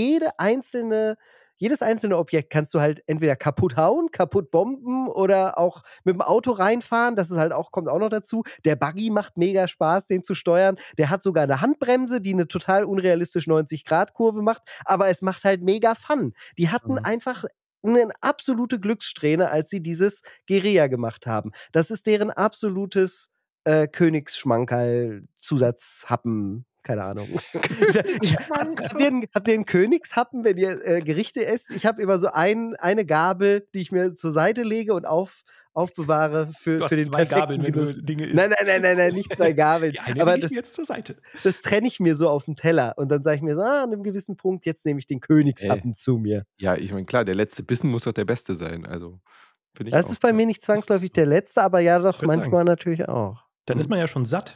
jedes einzelne Objekt kannst du halt entweder kaputt hauen, kaputt bomben oder auch mit dem Auto reinfahren. Das ist halt kommt auch noch dazu. Der Buggy macht mega Spaß, den zu steuern. Der hat sogar eine Handbremse, die eine total unrealistisch 90-Grad-Kurve macht, aber es macht halt mega Fun. Die hatten Mhm. einfach eine absolute Glückssträhne, als sie dieses Guerilla gemacht haben. Das ist deren absolutes Königsschmankerl, Zusatzhappen, keine Ahnung. Habt ihr 'n Königshappen, wenn ihr Gerichte esst? Ich habe immer so eine Gabel, die ich mir zur Seite lege und aufbewahre für Du hast den 2 perfekten Gabeln, wenn du Genuss. Dinge isst. Nein, nicht 2 Gabeln. Die eine Aber lege ich mir jetzt zur Seite. das trenne ich mir so auf'm Teller und dann sage ich mir so: „Ah, an 'nem gewissen Punkt, jetzt nehme ich den Königshappen zu mir.“ Ja, ich meine, klar, der letzte Bissen muss doch der beste sein, also finde ich Das auch, ist bei ja. mir nicht Das ist zwangsläufig so. der letzte, aber ja doch, Würde sagen. manchmal natürlich auch. Dann ist Mhm. man ja schon satt.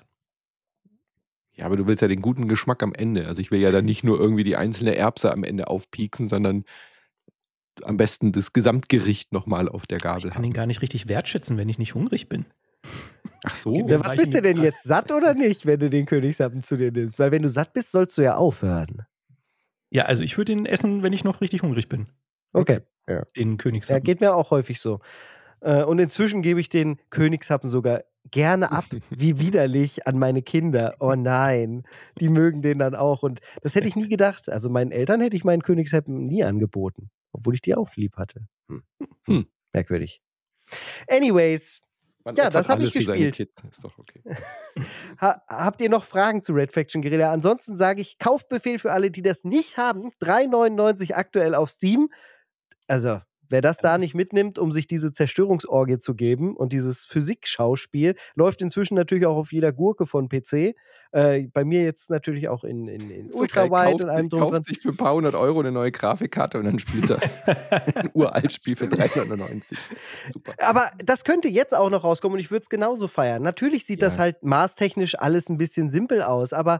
Ja, aber du willst ja den guten Geschmack am Ende. Also, ich will ja dann nicht nur irgendwie die einzelne Erbse am Ende aufpieksen, sondern am besten das Gesamtgericht noch mal auf der Ich Gabel kann den haben. gar nicht richtig wertschätzen, wenn ich nicht hungrig bin. Ach Gib mir so. Ja, was bist du denn jetzt, satt oder nicht, wenn du den Königshappen zu dir nimmst? Weil wenn du satt bist, sollst du ja aufhören. Ja, also ich würde den essen, wenn ich noch richtig hungrig bin. Okay, ja. Den Ja, Königshappen. geht mir auch häufig so. Und inzwischen gebe ich den Königshappen sogar gerne ab, wie widerlich, an meine Kinder. Oh nein, die mögen den dann auch. Und das hätte ich nie gedacht. Also meinen Eltern hätte ich meinen Königshappen nie angeboten, obwohl ich die auch lieb hatte. Hm. Merkwürdig. Anyways, Man ja, opfert das habe ich alles für seine gespielt. Kids, ist doch okay. Habt ihr noch Fragen zu Red Faction Guerilla? Ansonsten sage ich, Kaufbefehl für alle, die das nicht haben. 3,99 aktuell auf Steam. Also, wer das da nicht mitnimmt, um sich diese Zerstörungsorgie zu geben und dieses Physik-Schauspiel, läuft inzwischen natürlich auch auf jeder Gurke von PC. Bei mir jetzt natürlich auch in Ultrawide und allem drum und dran. Kauft sich für ein paar 100 € eine neue Grafikkarte und dann spielt er ein Uraltspiel für 3,99 €. Super. Aber das könnte jetzt auch noch rauskommen und ich würde es genauso feiern. Natürlich sieht das Ja. halt maßtechnisch alles ein bisschen simpel aus, aber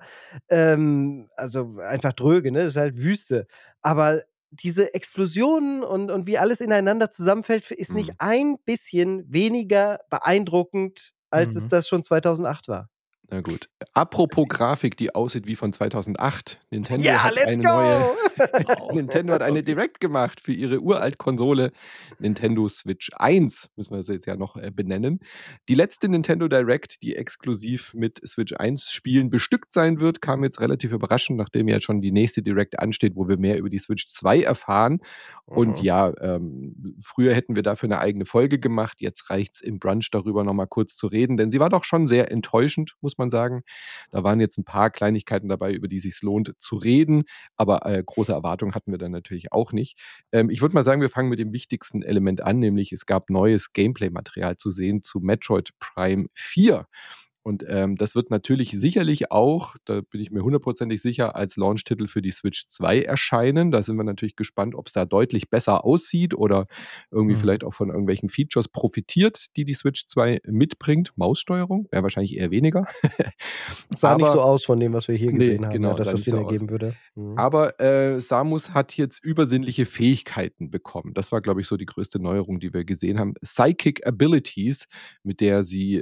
also einfach dröge, ne? Das ist halt Wüste. Aber diese Explosionen und wie alles ineinander zusammenfällt, ist nicht ein bisschen weniger beeindruckend, als es das schon 2008 war. Na gut. Apropos Grafik, die aussieht wie von 2008. Nintendo Ja, hat let's eine go! neue Nintendo hat eine Direct gemacht für ihre Uralt-Konsole Nintendo Switch 1, müssen wir sie jetzt ja noch benennen. Die letzte Nintendo Direct, die exklusiv mit Switch 1 Spielen bestückt sein wird, kam jetzt relativ überraschend, nachdem ja schon die nächste Direct ansteht, wo wir mehr über die Switch 2 erfahren. Und ja, früher hätten wir dafür eine eigene Folge gemacht. Jetzt reicht's im Brunch darüber noch mal kurz zu reden, denn sie war doch schon sehr enttäuschend, muss man sagen. Da waren jetzt ein paar Kleinigkeiten dabei, über die es sich lohnt zu reden, aber große Erwartungen hatten wir dann natürlich auch nicht. Ich würde mal sagen, wir fangen mit dem wichtigsten Element an, nämlich es gab neues Gameplay-Material zu sehen zu Metroid Prime 4. Und das wird natürlich sicherlich auch, da bin ich mir hundertprozentig sicher, als Launch-Titel für die Switch 2 erscheinen. Da sind wir natürlich gespannt, ob es da deutlich besser aussieht oder irgendwie vielleicht auch von irgendwelchen Features profitiert, die Switch 2 mitbringt. Maussteuerung wäre wahrscheinlich eher weniger. Sah nicht so Aber aus von dem, was wir hier nee, gesehen haben, ja, genau, dass sah das nicht Sinn so aus. ergeben würde. Mhm. Aber Samus hat jetzt übersinnliche Fähigkeiten bekommen. Das war, glaube ich, so die größte Neuerung, die wir gesehen haben. Psychic Abilities, mit der sie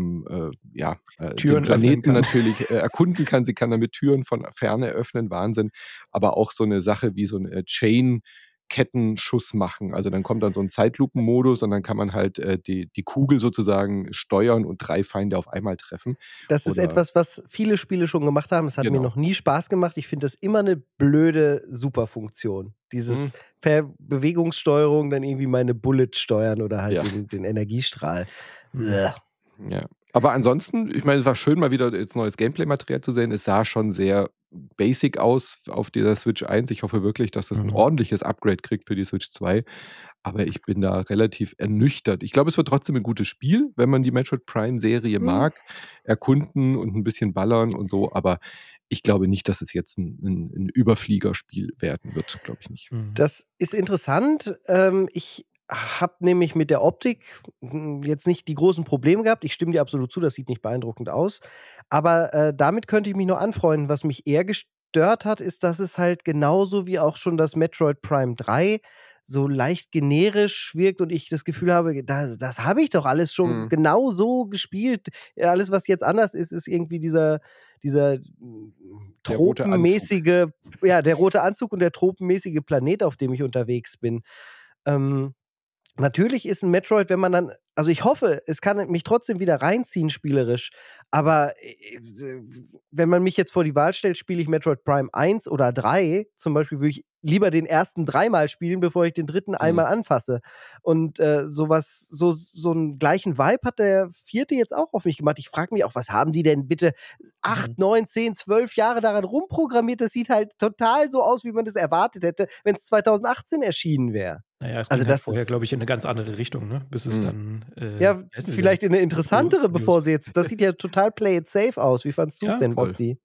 den Türen öffnen Planeten kann. natürlich erkunden kann. Sie kann damit Türen von Ferne öffnen, Wahnsinn. Aber auch so eine Sache wie so ein Chain-Kettenschuss machen. Also dann kommt dann so ein Zeitlupenmodus und dann kann man halt die Kugel sozusagen steuern und 3 Feinde auf einmal treffen. Das ist Oder etwas, was viele Spiele schon gemacht haben. Es hat mir genau. noch nie Spaß gemacht. Ich finde das immer eine blöde Superfunktion. Hm, Dieses Bewegungssteuerung, dann irgendwie meine Bullet steuern oder halt ja. den Energiestrahl. Mhm. Bäh. Ja. Aber ansonsten, ich meine, es war schön, mal wieder jetzt neues Gameplay-Material zu sehen. Es sah schon sehr basic aus auf dieser Switch 1. Ich hoffe wirklich, dass das ein ordentliches Upgrade kriegt für die Switch 2. Aber ich bin da relativ ernüchtert. Ich glaube, es wird trotzdem ein gutes Spiel, wenn man die Metroid Prime-Serie mag. Erkunden und ein bisschen ballern und so. Aber ich glaube nicht, dass es jetzt ein Überfliegerspiel werden wird. Glaube ich nicht. Das ist interessant. Ich habe nämlich mit der Optik jetzt nicht die großen Probleme gehabt. Ich stimme dir absolut zu, das sieht nicht beeindruckend aus. Aber damit könnte ich mich noch anfreunden. Was mich eher gestört hat, ist, dass es halt genauso wie auch schon das Metroid Prime 3 so leicht generisch wirkt und ich das Gefühl habe, das habe ich doch alles schon genau so gespielt. Ja, alles, was jetzt anders ist, ist irgendwie dieser Der rote Anzug. tropenmäßige, ja, der rote Anzug und der tropenmäßige Planet, auf dem ich unterwegs bin. Natürlich ist ein Metroid, wenn man dann, also ich hoffe, es kann mich trotzdem wieder reinziehen spielerisch, aber wenn man mich jetzt vor die Wahl stellt, spiele ich Metroid Prime 1 oder 3, zum Beispiel würde ich lieber den ersten 3-mal spielen, bevor ich den dritten einmal anfasse. Und so einen gleichen Vibe hat der 4. jetzt auch auf mich gemacht. Ich frage mich auch, was haben die denn bitte 8, 9, 10, 12 Jahre daran rumprogrammiert? Das sieht halt total so aus, wie man das erwartet hätte, wenn es 2018 erschienen wäre. Naja, es ging Also halt das vorher, ist, glaube ich, in eine ganz andere Richtung, ne? Bis es dann, ja, wie heißen die vielleicht denn? in eine interessantere, Studios. bevor sie jetzt, das sieht ja total play it safe aus. Wie fandst du es Ja, denn, voll. Basti?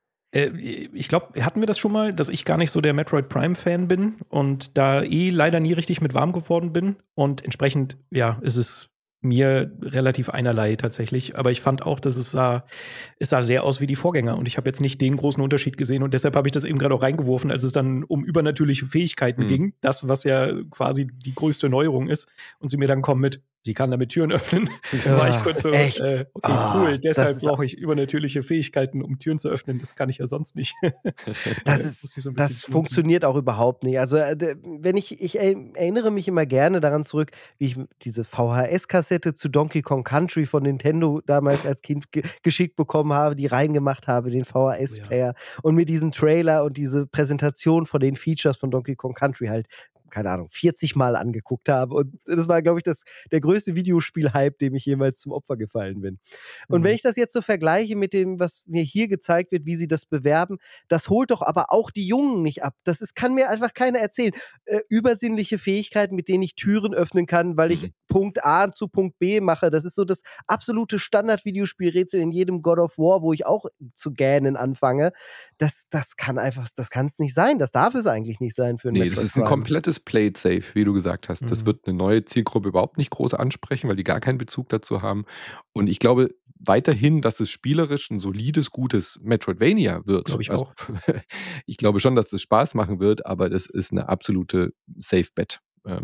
Ich glaube, hatten wir das schon mal, dass ich gar nicht so der Metroid Prime-Fan bin und da leider nie richtig mit warm geworden bin. Und entsprechend, ja, ist es mir relativ einerlei tatsächlich. Aber ich fand auch, dass es sah sehr aus wie die Vorgänger. Und ich habe jetzt nicht den großen Unterschied gesehen. Und deshalb habe ich das eben gerade auch reingeworfen, als es dann um übernatürliche Fähigkeiten ging. Das, was ja quasi die größte Neuerung ist. Und sie mir dann kommen mit, sie kann damit Türen öffnen. War ich kurz so, echt? okay, cool. Das Deshalb ist, brauche ich übernerinnere Fähigkeiten, um Türen zu öffnen. Das kann ich ja sonst nicht. das Musste ist, ich so ein bisschen das schmunzeln. funktioniert auch überhaupt nicht. Also, wenn ich erinnere mich immer gerne daran zurück, wie ich diese VHS-Kassette zu Donkey Kong Country von Nintendo damals als Kind geschickt bekommen habe, die reingemacht habe, den VHS-Player und mir diesen Trailer und diese Präsentation von den Features von Donkey Kong Country halt, keine Ahnung, 40 Mal angeguckt habe. Und das war, glaube ich, der größte Videospiel-Hype, dem ich jemals zum Opfer gefallen bin. Und wenn ich das jetzt so vergleiche mit dem, was mir hier gezeigt wird, wie sie das bewerben, das holt doch aber auch die Jungen nicht ab. Kann mir einfach keiner erzählen. Übersinnliche Fähigkeiten, mit denen ich Türen öffnen kann, weil ich Punkt A zu Punkt B mache. Das ist so das absolute Standard-Videospielrätsel in jedem God of War, wo ich auch zu gähnen anfange. Das kann es nicht sein. Das darf es eigentlich nicht sein für ein Nee, Metroid das ist ein Prime. komplettes Play it safe, wie du gesagt hast. Das wird eine neue Zielgruppe überhaupt nicht groß ansprechen, weil die gar keinen Bezug dazu haben. Und ich glaube weiterhin, dass es spielerisch ein solides, gutes Metroidvania wird. Glaube ich Also, auch. ich glaube schon, dass das Spaß machen wird, aber das ist eine absolute Safe Bet.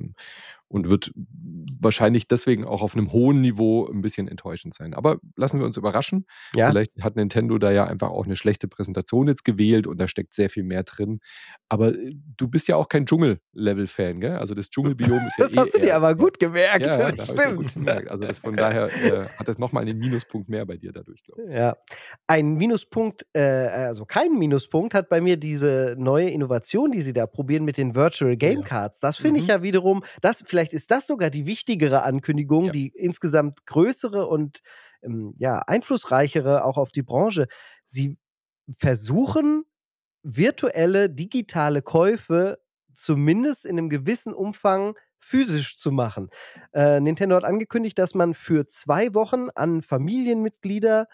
Und wird wahrscheinlich deswegen auch auf einem hohen Niveau ein bisschen enttäuschend sein. Aber lassen wir uns überraschen. Ja. Vielleicht hat Nintendo da ja einfach auch eine schlechte Präsentation jetzt gewählt und da steckt sehr viel mehr drin. Aber du bist ja auch kein Dschungel-Level-Fan, gell? Also das Dschungelbiom ist ja Das hast du dir aber gut gemerkt. ja, da habe ich ja gut Stimmt. gemerkt. Also von daher hat das nochmal einen Minuspunkt mehr bei dir dadurch, glaube ich. Ja. Ein Minuspunkt, also kein Minuspunkt hat bei mir diese neue Innovation, die sie da probieren mit den Virtual Game Cards. Das finde ich ja wiederum, vielleicht ist das sogar die wichtigere Ankündigung, Ja. die insgesamt größere und einflussreichere auch auf die Branche. Sie versuchen, virtuelle, digitale Käufe zumindest in einem gewissen Umfang physisch zu machen. Nintendo hat angekündigt, dass man für 2 Wochen an Familienmitglieder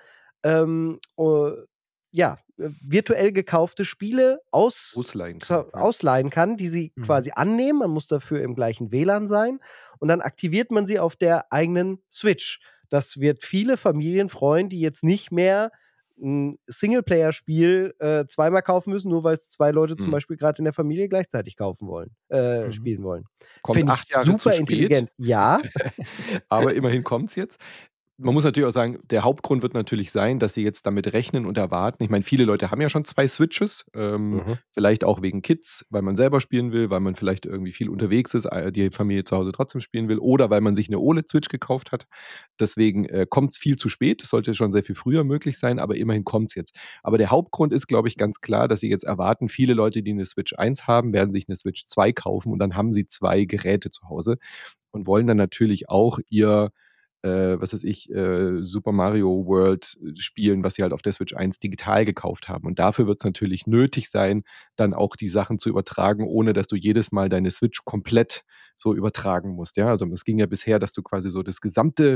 virtuell gekaufte Spiele ausleihen kann, die sie quasi annehmen. Man muss dafür im gleichen WLAN sein und dann aktiviert man sie auf der eigenen Switch. Das wird viele Familien freuen, die jetzt nicht mehr ein Singleplayer-Spiel zweimal kaufen müssen, nur weil es 2 Leute zum Beispiel gerade in der Familie gleichzeitig kaufen wollen, spielen wollen. Kommt Finde 8 ich Jahre zu super spät. intelligent. Ja, Aber immerhin kommt es jetzt. Man muss natürlich auch sagen, der Hauptgrund wird natürlich sein, dass sie jetzt damit rechnen und erwarten. Ich meine, viele Leute haben ja schon 2 Switches, vielleicht auch wegen Kids, weil man selber spielen will, weil man vielleicht irgendwie viel unterwegs ist, die Familie zu Hause trotzdem spielen will oder weil man sich eine OLED-Switch gekauft hat. Deswegen kommt es viel zu spät. Das sollte schon sehr viel früher möglich sein, aber immerhin kommt es jetzt. Aber der Hauptgrund ist, glaube ich, ganz klar, dass sie jetzt erwarten, viele Leute, die eine Switch 1 haben, werden sich eine Switch 2 kaufen und dann haben sie 2 Geräte zu Hause und wollen dann natürlich auch ihr Super Mario World spielen, was sie halt auf der Switch 1 digital gekauft haben. Und dafür wird es natürlich nötig sein, dann auch die Sachen zu übertragen, ohne dass du jedes Mal deine Switch komplett so übertragen musst. Ja, also es ging ja bisher, dass du quasi so das gesamte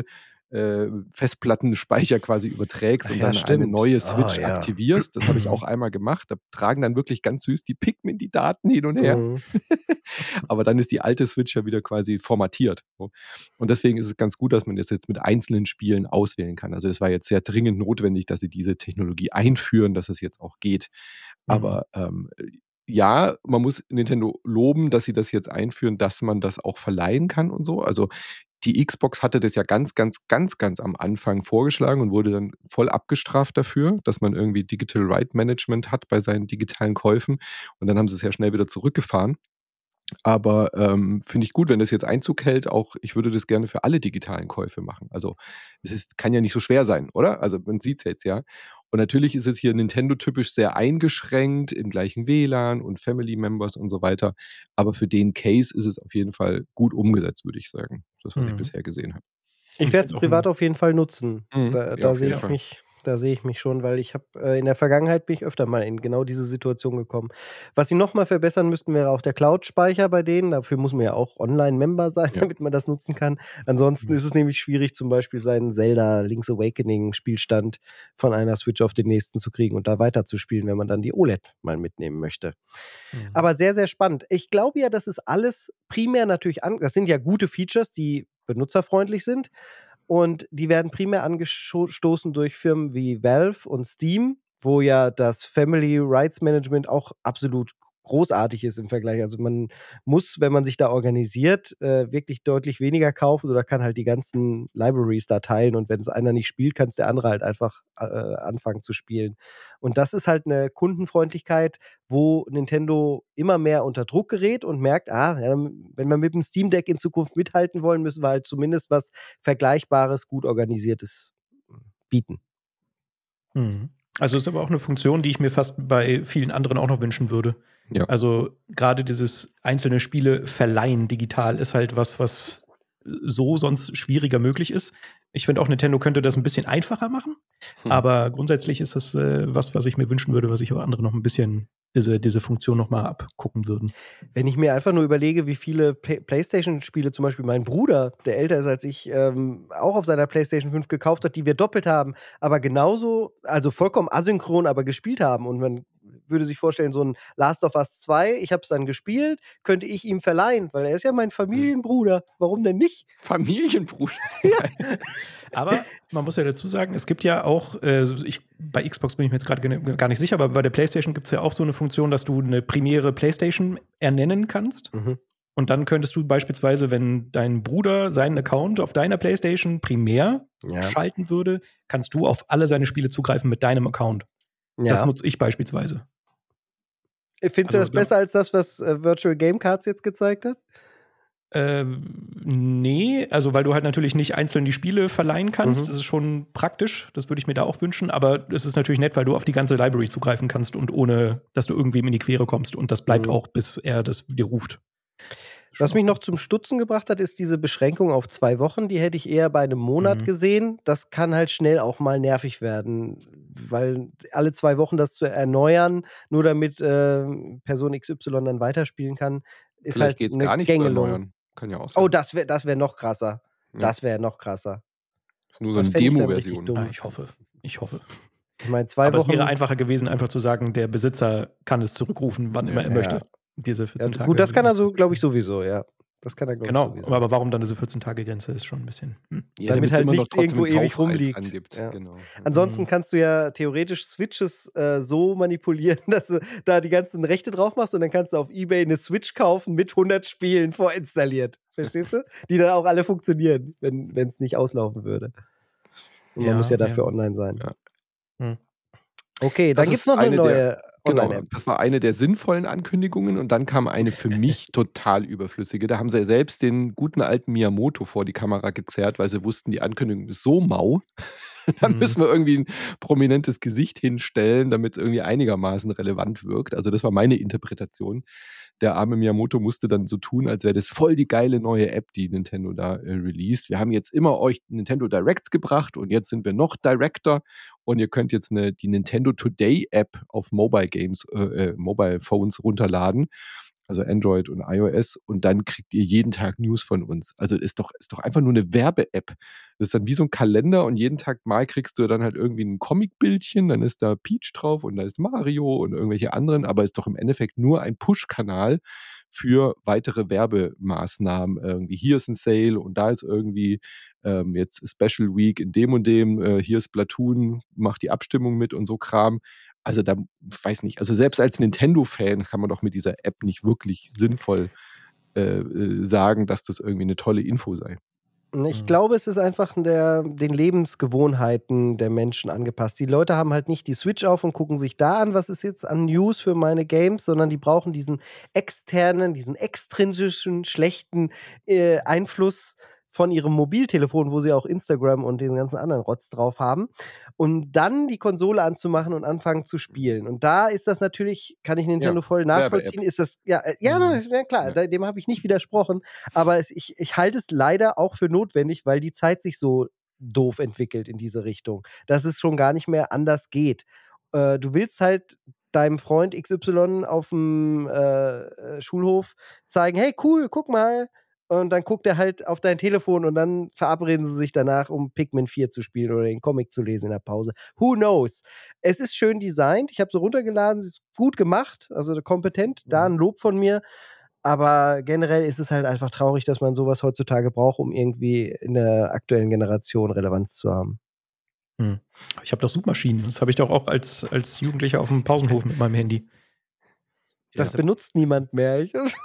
Festplattenspeicher quasi überträgst und ja, dann eine stimmt. neue Switch Ja. aktivierst. Das habe ich auch einmal gemacht. Da tragen dann wirklich ganz süß die Pikmin die Daten hin und her. Aber dann ist die alte Switch ja wieder quasi formatiert. So. Und deswegen ist es ganz gut, dass man das jetzt mit einzelnen Spielen auswählen kann. Also es war jetzt sehr dringend notwendig, dass sie diese Technologie einführen, dass es jetzt auch geht. Aber ja, man muss Nintendo loben, dass sie das jetzt einführen, dass man das auch verleihen kann und so. Also die Xbox hatte das ja ganz am Anfang vorgeschlagen und wurde dann voll abgestraft dafür, dass man irgendwie Digital Right Management hat bei seinen digitalen Käufen. Und dann haben sie es ja schnell wieder zurückgefahren. Aber finde ich gut, wenn das jetzt Einzug hält. Auch ich würde das gerne für alle digitalen Käufe machen. Also kann ja nicht so schwer sein, oder? Also man sieht es jetzt ja. Und natürlich ist es hier Nintendo-typisch sehr eingeschränkt im gleichen WLAN und Family Members und so weiter. Aber für den Case ist es auf jeden Fall gut umgesetzt, würde ich sagen. Das, was ich bisher gesehen habe. Ich werde es privat auf jeden Fall nutzen. Ja, Da auf sehe jeden ich Fall. mich, da sehe ich mich schon, weil ich habe in der Vergangenheit bin ich öfter mal in genau diese Situation gekommen. Was sie noch mal verbessern müssten, wäre auch der Cloud-Speicher bei denen. Dafür muss man ja auch Online-Member sein, Ja. damit man das nutzen kann. Ansonsten ist es nämlich schwierig, zum Beispiel seinen Zelda Link's Awakening-Spielstand von einer Switch auf den nächsten zu kriegen und da weiterzuspielen, wenn man dann die OLED mal mitnehmen möchte. Aber sehr, sehr spannend. Ich glaube ja, das ist alles primär natürlich das sind ja gute Features, die benutzerfreundlich sind. Und die werden primär angestoßen durch Firmen wie Valve und Steam, wo ja das Family Rights Management auch absolut großartig ist im Vergleich. Also man muss, wenn man sich da organisiert, wirklich deutlich weniger kaufen oder kann halt die ganzen Libraries da teilen und wenn es einer nicht spielt, kann es der andere halt einfach anfangen zu spielen. Und das ist halt eine Kundenfreundlichkeit, wo Nintendo immer mehr unter Druck gerät und merkt, wenn wir mit dem Steam Deck in Zukunft mithalten wollen, müssen wir halt zumindest was Vergleichbares, gut organisiertes bieten. Also ist aber auch eine Funktion, die ich mir fast bei vielen anderen auch noch wünschen würde. Ja. Also gerade dieses einzelne Spiele verleihen digital ist halt was so sonst schwieriger möglich ist. Ich finde auch, Nintendo könnte das ein bisschen einfacher machen, aber grundsätzlich ist das was ich mir wünschen würde, was sich auch andere noch ein bisschen diese Funktion noch mal abgucken würden. Wenn ich mir einfach nur überlege, wie viele PlayStation-Spiele zum Beispiel mein Bruder, der älter ist als ich, auch auf seiner PlayStation 5 gekauft hat, die wir doppelt haben, aber genauso, also vollkommen asynchron, aber gespielt haben. Und man würde sich vorstellen, so ein Last of Us 2, ich habe es dann gespielt, könnte ich ihm verleihen, weil er ist ja mein Familienbruder. Warum denn nicht? Familienbruder. Aber man muss ja dazu sagen, es gibt ja auch, bei Xbox bin ich mir jetzt gerade gar nicht sicher, aber bei der PlayStation gibt es ja auch so eine Funktion, dass du eine primäre PlayStation ernennen kannst. Und dann könntest du beispielsweise, wenn dein Bruder seinen Account auf deiner PlayStation primär schalten würde, kannst du auf alle seine Spiele zugreifen mit deinem Account. Das nutze ich beispielsweise. Findest du das besser als das, was Virtual Game Cards jetzt gezeigt hat? Nee, also weil du halt natürlich nicht einzeln die Spiele verleihen kannst. Das ist schon praktisch, das würde ich mir da auch wünschen, aber es ist natürlich nett, weil du auf die ganze Library zugreifen kannst und ohne, dass du irgendwem in die Quere kommst und das bleibt auch, bis er das dir ruft. Was mich noch zum Stutzen gebracht hat, ist diese Beschränkung auf 2 Wochen. Die hätte ich eher bei einem Monat gesehen. Das kann halt schnell auch mal nervig werden, weil alle 2 Wochen das zu erneuern, nur damit Person XY dann weiterspielen kann, ist Vielleicht halt geht's eine gar nicht zu Gängelung. erneuern. Kann ja auch sein. Oh, das wär noch krasser. Ja. Das wäre noch krasser. Ist nur so Das eine fänd ich dann richtig Demo-Version. dumm. Ich hoffe. Ich meine, 2 Aber es wäre Wochen. einfacher gewesen, einfach zu sagen, der Besitzer kann es zurückrufen, wann immer er Ja. möchte. Diese 14 Ja, Tage. gut, das kann er so, glaube ich, sowieso, ja. Das kann er, glaube ich, Genau, sowieso. aber warum dann diese 14-Tage-Grenze ist schon ein bisschen. Ja, Damit damit's halt immer noch nichts trotzdem irgendwo einen ewig Kaufreiz rumliegt. angibt. Ja. Genau. Ansonsten kannst du ja theoretisch Switches so manipulieren, dass du da die ganzen Rechte drauf machst und dann kannst du auf eBay eine Switch kaufen mit 100 Spielen vorinstalliert. Verstehst du? Die dann auch alle funktionieren, wenn es nicht auslaufen würde. Und man muss ja dafür online sein. Ja. Okay, Das dann gibt es ist noch eine eine neue Genau, Online-App. das war eine der sinnvollen Ankündigungen und dann kam eine für mich total überflüssige. Da haben sie ja selbst den guten alten Miyamoto vor die Kamera gezerrt, weil sie wussten, die Ankündigung ist so mau. Da müssen wir irgendwie ein prominentes Gesicht hinstellen, damit es irgendwie einigermaßen relevant wirkt. Also das war meine Interpretation. Der arme Miyamoto musste dann so tun, als wäre das voll die geile neue App, die Nintendo da released. Wir haben jetzt immer euch Nintendo Directs gebracht und jetzt sind wir noch Director und ihr könnt jetzt die Nintendo Today App auf Mobile Phones runterladen. Also Android und iOS, und dann kriegt ihr jeden Tag News von uns. Also ist doch einfach nur eine Werbe-App. Das ist dann wie so ein Kalender und jeden Tag mal kriegst du dann halt irgendwie ein Comic-Bildchen, dann ist da Peach drauf und da ist Mario und irgendwelche anderen, aber ist doch im Endeffekt nur ein Push-Kanal für weitere Werbemaßnahmen. Irgendwie hier ist ein Sale und da ist irgendwie jetzt Special Week in dem und dem, hier ist Splatoon, macht die Abstimmung mit und so Kram. Also da, weiß nicht, also selbst als Nintendo-Fan kann man doch mit dieser App nicht wirklich sinnvoll sagen, dass das irgendwie eine tolle Info sei. Ich glaube, es ist einfach den Lebensgewohnheiten der Menschen angepasst. Die Leute haben halt nicht die Switch auf und gucken sich da an, was ist jetzt an News für meine Games, sondern die brauchen diesen externen, diesen extrinsischen, schlechten Einfluss von ihrem Mobiltelefon, wo sie auch Instagram und den ganzen anderen Rotz drauf haben, und dann die Konsole anzumachen und anfangen zu spielen. Und da ist das natürlich, kann ich Nintendo voll nachvollziehen, ist das, ja, klar, dem habe ich nicht widersprochen, aber ich halte es leider auch für notwendig, weil die Zeit sich so doof entwickelt in diese Richtung, dass es schon gar nicht mehr anders geht. Du willst halt deinem Freund XY auf dem Schulhof zeigen, hey, cool, guck mal. Und dann guckt er halt auf dein Telefon und dann verabreden sie sich danach, um Pikmin 4 zu spielen oder den Comic zu lesen in der Pause. Who knows? Es ist schön designt. Ich habe so runtergeladen. Es ist gut gemacht, also kompetent. Da ein Lob von mir. Aber generell ist es halt einfach traurig, dass man sowas heutzutage braucht, um irgendwie in der aktuellen Generation Relevanz zu haben. Ich habe doch Suchmaschinen. Das habe ich doch auch als Jugendlicher auf dem Pausenhof mit meinem Handy. Das benutzt niemand mehr.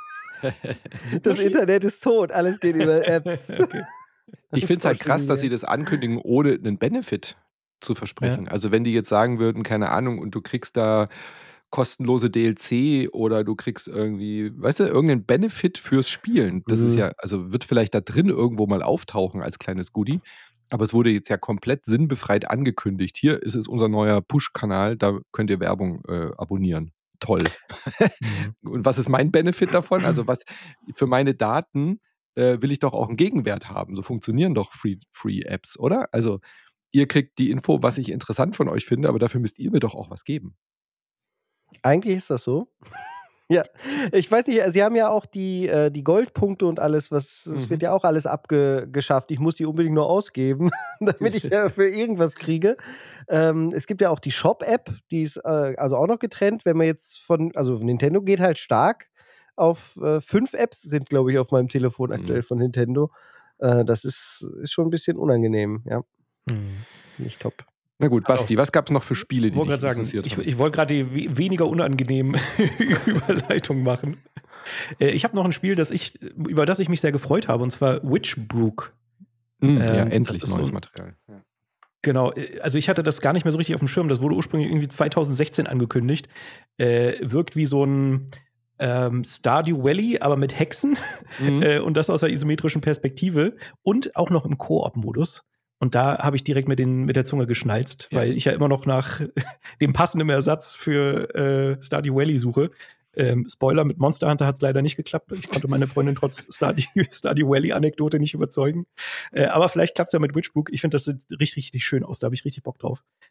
Das Internet ist tot, alles geht über Apps. Okay. Ich finde es halt krass, dass sie das ankündigen, ohne einen Benefit zu versprechen. Ja. Also wenn die jetzt sagen würden, keine Ahnung, und du kriegst da kostenlose DLC oder du kriegst irgendwie, weißt du, irgendeinen Benefit fürs Spielen. Das ist ja, also wird vielleicht da drin irgendwo mal auftauchen als kleines Goodie. Aber es wurde jetzt ja komplett sinnbefreit angekündigt. Hier ist es unser neuer Push-Kanal, da könnt ihr Werbung abonnieren. Toll. Und was ist mein Benefit davon? Also was für meine Daten will ich doch auch einen Gegenwert haben. So funktionieren doch Free-Apps, oder? Also ihr kriegt die Info, was ich interessant von euch finde, aber dafür müsst ihr mir doch auch was geben. Eigentlich ist das so. Ja, ich weiß nicht, sie haben ja auch die Goldpunkte und alles, das wird ja auch alles abgeschafft. Ich muss die unbedingt nur ausgeben, damit ich für irgendwas kriege. Es gibt ja auch die Shop-App, die ist also auch noch getrennt. Wenn man jetzt also Nintendo geht halt stark auf 5 Apps, sind glaube ich auf meinem Telefon aktuell von Nintendo. Das ist schon ein bisschen unangenehm, ja. Nicht top. Na gut, Basti, was gab es noch für Spiele, die dich interessiert haben? Ich wollte gerade die weniger unangenehmen Überleitung machen. Ich habe noch ein Spiel, über das ich mich sehr gefreut habe, und zwar Witchbrook. Ja, endlich neues Material. Ja. Genau, also ich hatte das gar nicht mehr so richtig auf dem Schirm. Das wurde ursprünglich irgendwie 2016 angekündigt. Wirkt wie so ein Stardew Valley, aber mit Hexen. Und das aus einer isometrischen Perspektive und auch noch im Koop-Modus. Und da habe ich direkt mit der Zunge geschnalzt, weil ich ja immer noch nach dem passenden Ersatz für Stardew Valley suche. Spoiler, mit Monster Hunter hat es leider nicht geklappt. Ich konnte meine Freundin trotz Stardew Valley-Anekdote nicht überzeugen. Aber vielleicht klappt es ja mit Witchbrook. Ich finde, das sieht richtig, richtig schön aus. Da habe ich richtig Bock drauf.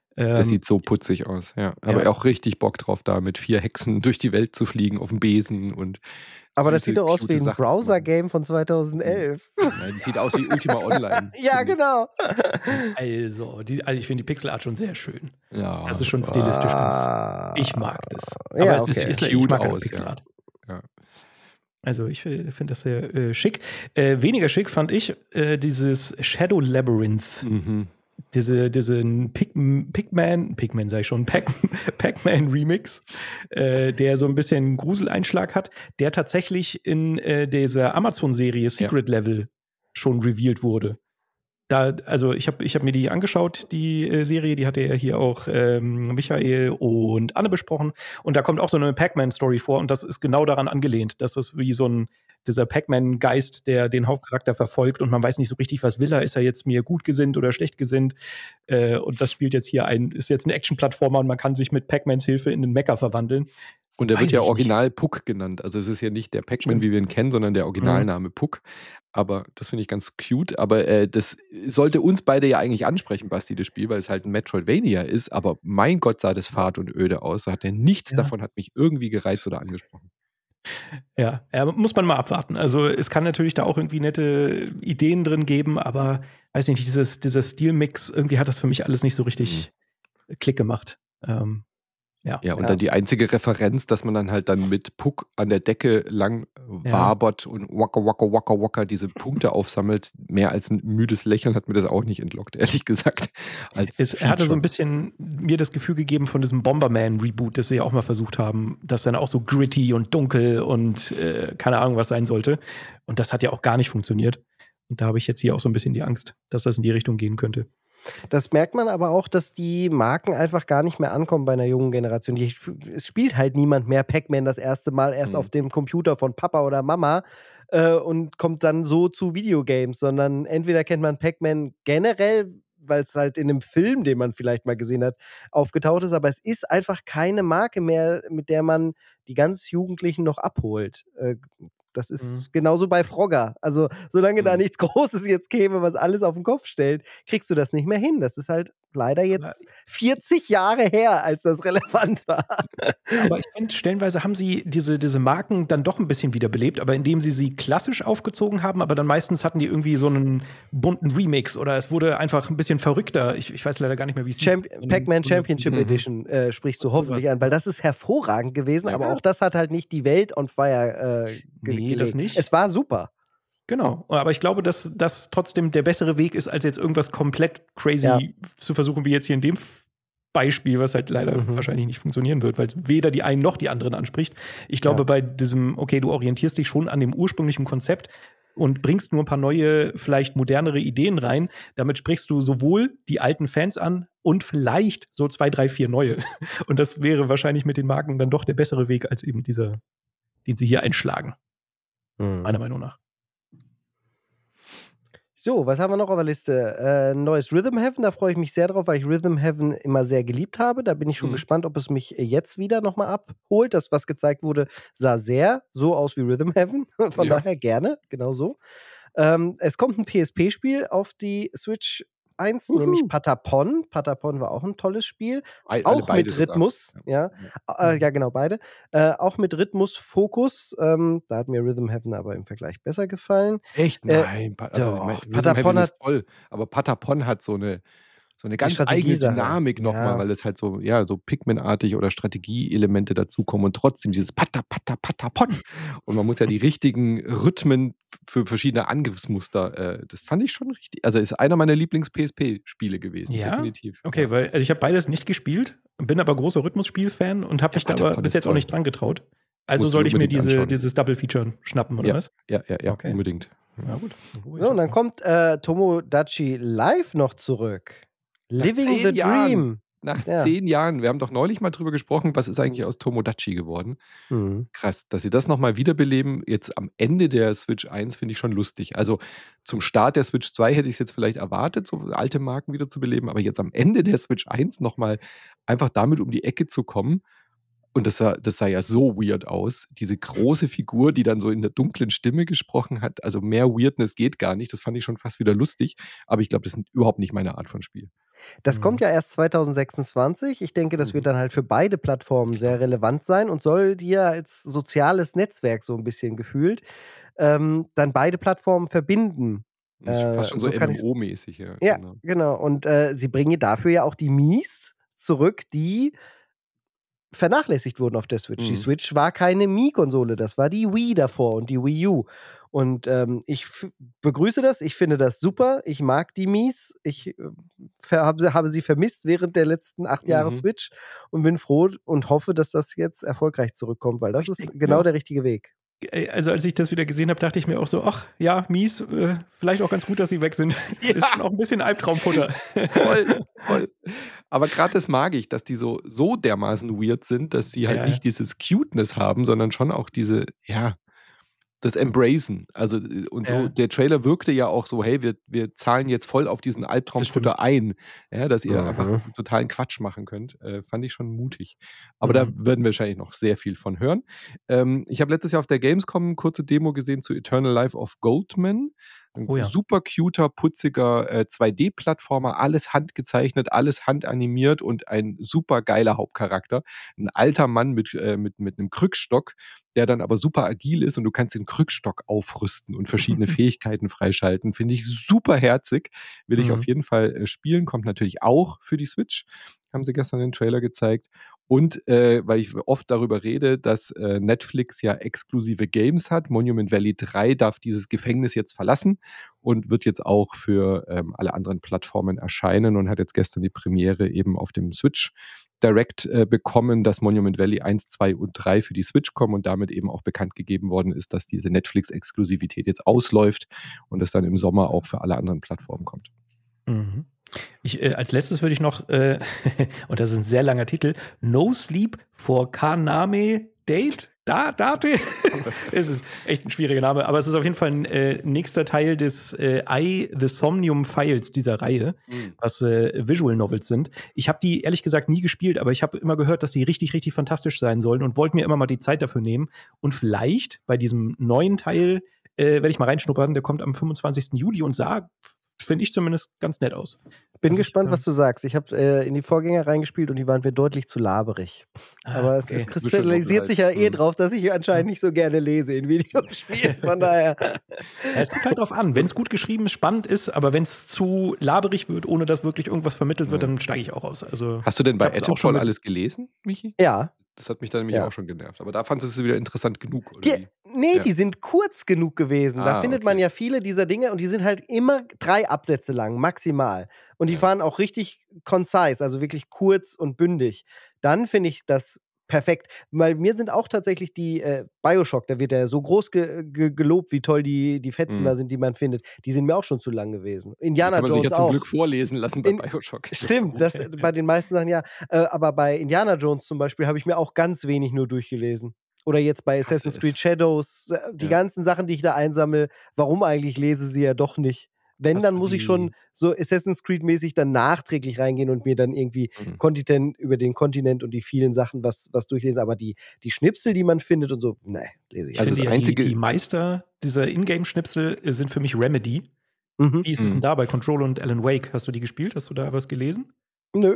Das sieht so putzig aus, ja. Aber Ja. auch richtig Bock drauf, da mit 4 Hexen durch die Welt zu fliegen auf dem Besen und Aber das süße, sieht doch aus wie cute ein Sachen zu machen. Browser-Game von 2011. Nein, das sieht aus wie Ultima Online. Ja, finde ich. genau. Also ich finde die Pixelart schon sehr schön. Ja, Das ist schon stilistisch ich mag das. Aber Ja, es ist, okay. ich cute mag halt aus, Pixelart. ja. Also ich finde das sehr schick. Weniger schick fand ich dieses Shadow Labyrinth. Mhm. Diesen Pac-Man sag ich schon, Pac-Man Remix, der so ein bisschen Gruseleinschlag hat, der tatsächlich in dieser Amazon-Serie Secret Level schon revealed wurde. Also ich hab mir die angeschaut, die Serie, die hatte ja hier auch Michael und Anne besprochen. Und da kommt auch so eine Pac-Man-Story vor und das ist genau daran angelehnt. Das ist wie dieser Pac-Man-Geist, der den Hauptcharakter verfolgt und man weiß nicht so richtig, was will er. Ist er jetzt mir gut gesinnt oder schlecht gesinnt? Und das spielt jetzt hier ist jetzt ein Action-Plattformer und man kann sich mit Pac-Mans Hilfe in den Mecha verwandeln. Und der wird Weiß ja ich nicht. original Puck genannt. Also es ist ja nicht der Pac-Man, Stimmt. wie wir ihn kennen, sondern der Originalname Puck. Aber das finde ich ganz cute. Aber das sollte uns beide ja eigentlich ansprechen, Basti, das Spiel, weil es halt ein Metroidvania ist. Aber mein Gott, sah das fad und öde aus. Da hat er nichts Ja. davon, hat mich irgendwie gereizt oder angesprochen. Ja, muss man mal abwarten. Also es kann natürlich da auch irgendwie nette Ideen drin geben, aber weiß nicht, dieser Stilmix, irgendwie hat das für mich alles nicht so richtig Klick gemacht. Ja, und dann die einzige Referenz, dass man dann halt dann mit Puck an der Decke lang wabert und waka waka waka waka diese Punkte aufsammelt. Mehr als ein müdes Lächeln hat mir das auch nicht entlockt, ehrlich gesagt. Er hatte so ein bisschen mir das Gefühl gegeben von diesem Bomberman-Reboot, das sie ja auch mal versucht haben, das dann auch so gritty und dunkel und keine Ahnung was sein sollte. Und das hat ja auch gar nicht funktioniert. Und da habe ich jetzt hier auch so ein bisschen die Angst, dass das in die Richtung gehen könnte. Das merkt man aber auch, dass die Marken einfach gar nicht mehr ankommen bei einer jungen Generation. Es spielt halt niemand mehr Pac-Man das erste Mal erst auf dem Computer von Papa oder Mama und kommt dann so zu Videogames, sondern entweder kennt man Pac-Man generell, weil es halt in einem Film, den man vielleicht mal gesehen hat, aufgetaucht ist, aber es ist einfach keine Marke mehr, mit der man die ganz Jugendlichen noch abholt. Das ist genauso bei Frogger. Also, solange da nichts Großes jetzt käme, was alles auf den Kopf stellt, kriegst du das nicht mehr hin. Das ist halt leider jetzt 40 Jahre her, als das relevant war. Aber ich finde, stellenweise haben sie diese Marken dann doch ein bisschen wiederbelebt, aber indem sie klassisch aufgezogen haben, aber dann meistens hatten die irgendwie so einen bunten Remix oder es wurde einfach ein bisschen verrückter. Ich weiß leider gar nicht mehr, wie es hieß. Pac-Man Championship Edition sprichst du hoffentlich an, weil das ist hervorragend gewesen, aber auch das hat halt nicht die Welt on fire gelegt. Nee, das nicht. Es war super. Genau, aber ich glaube, dass das trotzdem der bessere Weg ist, als jetzt irgendwas komplett crazy zu versuchen, wie jetzt hier in dem Beispiel, was halt leider wahrscheinlich nicht funktionieren wird, weil es weder die einen noch die anderen anspricht. Ich glaube, bei diesem, okay, du orientierst dich schon an dem ursprünglichen Konzept und bringst nur ein paar neue, vielleicht modernere Ideen rein. Damit sprichst du sowohl die alten Fans an und vielleicht so 2, 3, 4 neue. Und das wäre wahrscheinlich mit den Marken dann doch der bessere Weg als eben dieser, den sie hier einschlagen. Meiner Meinung nach. So, was haben wir noch auf der Liste? Neues Rhythm Heaven, da freue ich mich sehr drauf, weil ich Rhythm Heaven immer sehr geliebt habe. Da bin ich schon gespannt, ob es mich jetzt wieder nochmal abholt. Das, was gezeigt wurde, sah sehr so aus wie Rhythm Heaven. Von daher gerne, genau so. Es kommt ein PSP-Spiel auf die Switch 1, nämlich Patapon. Patapon war auch ein tolles Spiel. Auch mit Rhythmus. Ja, genau, beide. Auch mit Rhythmus-Fokus. Da hat mir Rhythm Heaven aber im Vergleich besser gefallen. Echt? Nein. Patapon ist toll. Aber Patapon hat so eine ganz eigene Strategiesache. Dynamik nochmal, weil es halt so Pikmin-artig oder Strategieelemente dazukommen und trotzdem dieses Patapon. Und man muss ja die richtigen Rhythmen für verschiedene Angriffsmuster, das fand ich schon richtig. Also ist einer meiner Lieblings-PSP-Spiele gewesen, definitiv. Okay, weil ich habe beides nicht gespielt, bin aber großer Rhythmusspiel-Fan und habe mich da aber bis jetzt auch nicht dran getraut. Also soll ich mir dieses Double-Feature schnappen, oder was? Ja, Okay. Unbedingt. Na gut. So, und dann kommt Tomodachi Live noch zurück. Living the Dream. Nach 10 Jahren. Wir haben doch neulich mal drüber gesprochen, was ist eigentlich aus Tomodachi geworden. Krass, dass sie das nochmal wiederbeleben. Jetzt am Ende der Switch 1 finde ich schon lustig. Also zum Start der Switch 2 hätte ich es jetzt vielleicht erwartet, so alte Marken wieder zu beleben, aber jetzt am Ende der Switch 1 nochmal einfach damit um die Ecke zu kommen, Und das sah ja so weird aus. Diese große Figur, die dann so in der dunklen Stimme gesprochen hat. Also mehr Weirdness geht gar nicht. Das fand ich schon fast wieder lustig. Aber ich glaube, das ist überhaupt nicht meine Art von Spiel. Das kommt ja erst 2026. Ich denke, das wird dann halt für beide Plattformen sehr relevant sein und soll dir als soziales Netzwerk so ein bisschen gefühlt dann beide Plattformen verbinden. Das ist fast schon so kann ich's MMO-mäßig, ja. Ja, Genau. genau. Und sie bringen dafür ja auch die Mies zurück, die vernachlässigt wurden auf der Switch. Die Switch war keine Mii-Konsole, das war die Wii davor und die Wii U. Und ich begrüße das, ich finde das super, ich mag die Mies, ich habe sie vermisst während der letzten 8 Jahre Switch und bin froh und hoffe, dass das jetzt erfolgreich zurückkommt, weil das Ich ist denke genau mir der richtige Weg. Also als ich das wieder gesehen habe, dachte ich mir auch so, ach ja, mies, vielleicht auch ganz gut, dass sie weg sind. Ja. Ist schon auch ein bisschen Albtraumfutter. Voll. Aber gerade das mag ich, dass die so dermaßen weird sind, dass sie halt Ja. nicht dieses Cuteness haben, sondern schon auch diese, ja, das Embracen. Also, und so, Ja. der Trailer wirkte ja auch so, hey, wir zahlen jetzt voll auf diesen Albtraumfutter ein, ja, dass ihr einfach totalen Quatsch machen könnt. Fand ich schon mutig. Aber da werden wir wahrscheinlich noch sehr viel von hören. Ich habe letztes Jahr auf der Gamescom eine kurze Demo gesehen zu Eternal Life of Goldman. Ein Oh ja. super cuter, putziger 2D-Plattformer, alles handgezeichnet, alles handanimiert und ein super geiler Hauptcharakter. Ein alter Mann mit einem Krückstock, der dann aber super agil ist und du kannst den Krückstock aufrüsten und verschiedene Fähigkeiten freischalten. Finde ich super herzig. Will ich auf jeden Fall spielen. Kommt natürlich auch für die Switch. Haben sie gestern den Trailer gezeigt. Und weil ich oft darüber rede, dass Netflix ja exklusive Games hat. Monument Valley 3 darf dieses Gefängnis jetzt verlassen und wird jetzt auch für alle anderen Plattformen erscheinen und hat jetzt gestern die Premiere eben auf dem Switch Direct bekommen, dass Monument Valley 1, 2 und 3 für die Switch kommen und damit eben auch bekannt gegeben worden ist, dass diese Netflix-Exklusivität jetzt ausläuft und es dann im Sommer auch für alle anderen Plattformen kommt. Als letztes würde ich noch, und das ist ein sehr langer Titel, No Sleep for Kaname Date? Date? Es ist echt ein schwieriger Name, aber es ist auf jeden Fall ein nächster Teil des The Somnium Files dieser Reihe, was Visual Novels sind. Ich habe die ehrlich gesagt nie gespielt, aber ich habe immer gehört, dass die richtig, richtig fantastisch sein sollen und wollte mir immer mal die Zeit dafür nehmen. Und vielleicht bei diesem neuen Teil werde ich mal reinschnuppern, der kommt am 25. Juli und sah, finde ich zumindest, ganz nett aus. Bin gespannt, was du sagst. Ich habe in die Vorgänger reingespielt und die waren mir deutlich zu laberig. Aber es kristallisiert sich ja drauf, dass ich anscheinend nicht so gerne lese in Videospielen. Von daher. Ja, es kommt halt drauf an. Wenn es gut geschrieben ist, spannend ist, aber wenn es zu laberig wird, ohne dass wirklich irgendwas vermittelt wird, dann steige ich auch aus. Also, hast du denn bei Atomfall alles gelesen, Michi? Ja. Das hat mich dann nämlich auch schon genervt. Aber da fandest du es wieder interessant genug, oder wie? Die sind kurz genug gewesen. Da findet man ja viele dieser Dinge und die sind halt immer 3 Absätze lang, maximal. Und die waren auch richtig concise, also wirklich kurz und bündig. Dann finde ich das perfekt. Weil mir sind auch tatsächlich die Bioshock, da wird ja so groß gelobt, wie toll die Fetzen da sind, die man findet. Die sind mir auch schon zu lang gewesen. Indiana kann man Jones sich ja zum auch. Glück vorlesen lassen bei Bioshock. Stimmt, das bei den meisten Sachen ja. Aber bei Indiana Jones zum Beispiel habe ich mir auch ganz wenig nur durchgelesen. Oder jetzt bei Assassin's Creed Shadows, die ganzen Sachen, die ich da einsammle, warum eigentlich lese sie ja doch nicht? Wenn, dann muss ich schon so Assassin's Creed-mäßig dann nachträglich reingehen und mir dann irgendwie Content über den Kontinent und die vielen Sachen was durchlesen. Aber die Schnipsel, die man findet und so, ne, lese ich nicht. Ich finde die Meister dieser Ingame-Schnipsel sind für mich Remedy. Wie ist es denn da bei Control und Alan Wake? Hast du die gespielt? Hast du da was gelesen? Nö.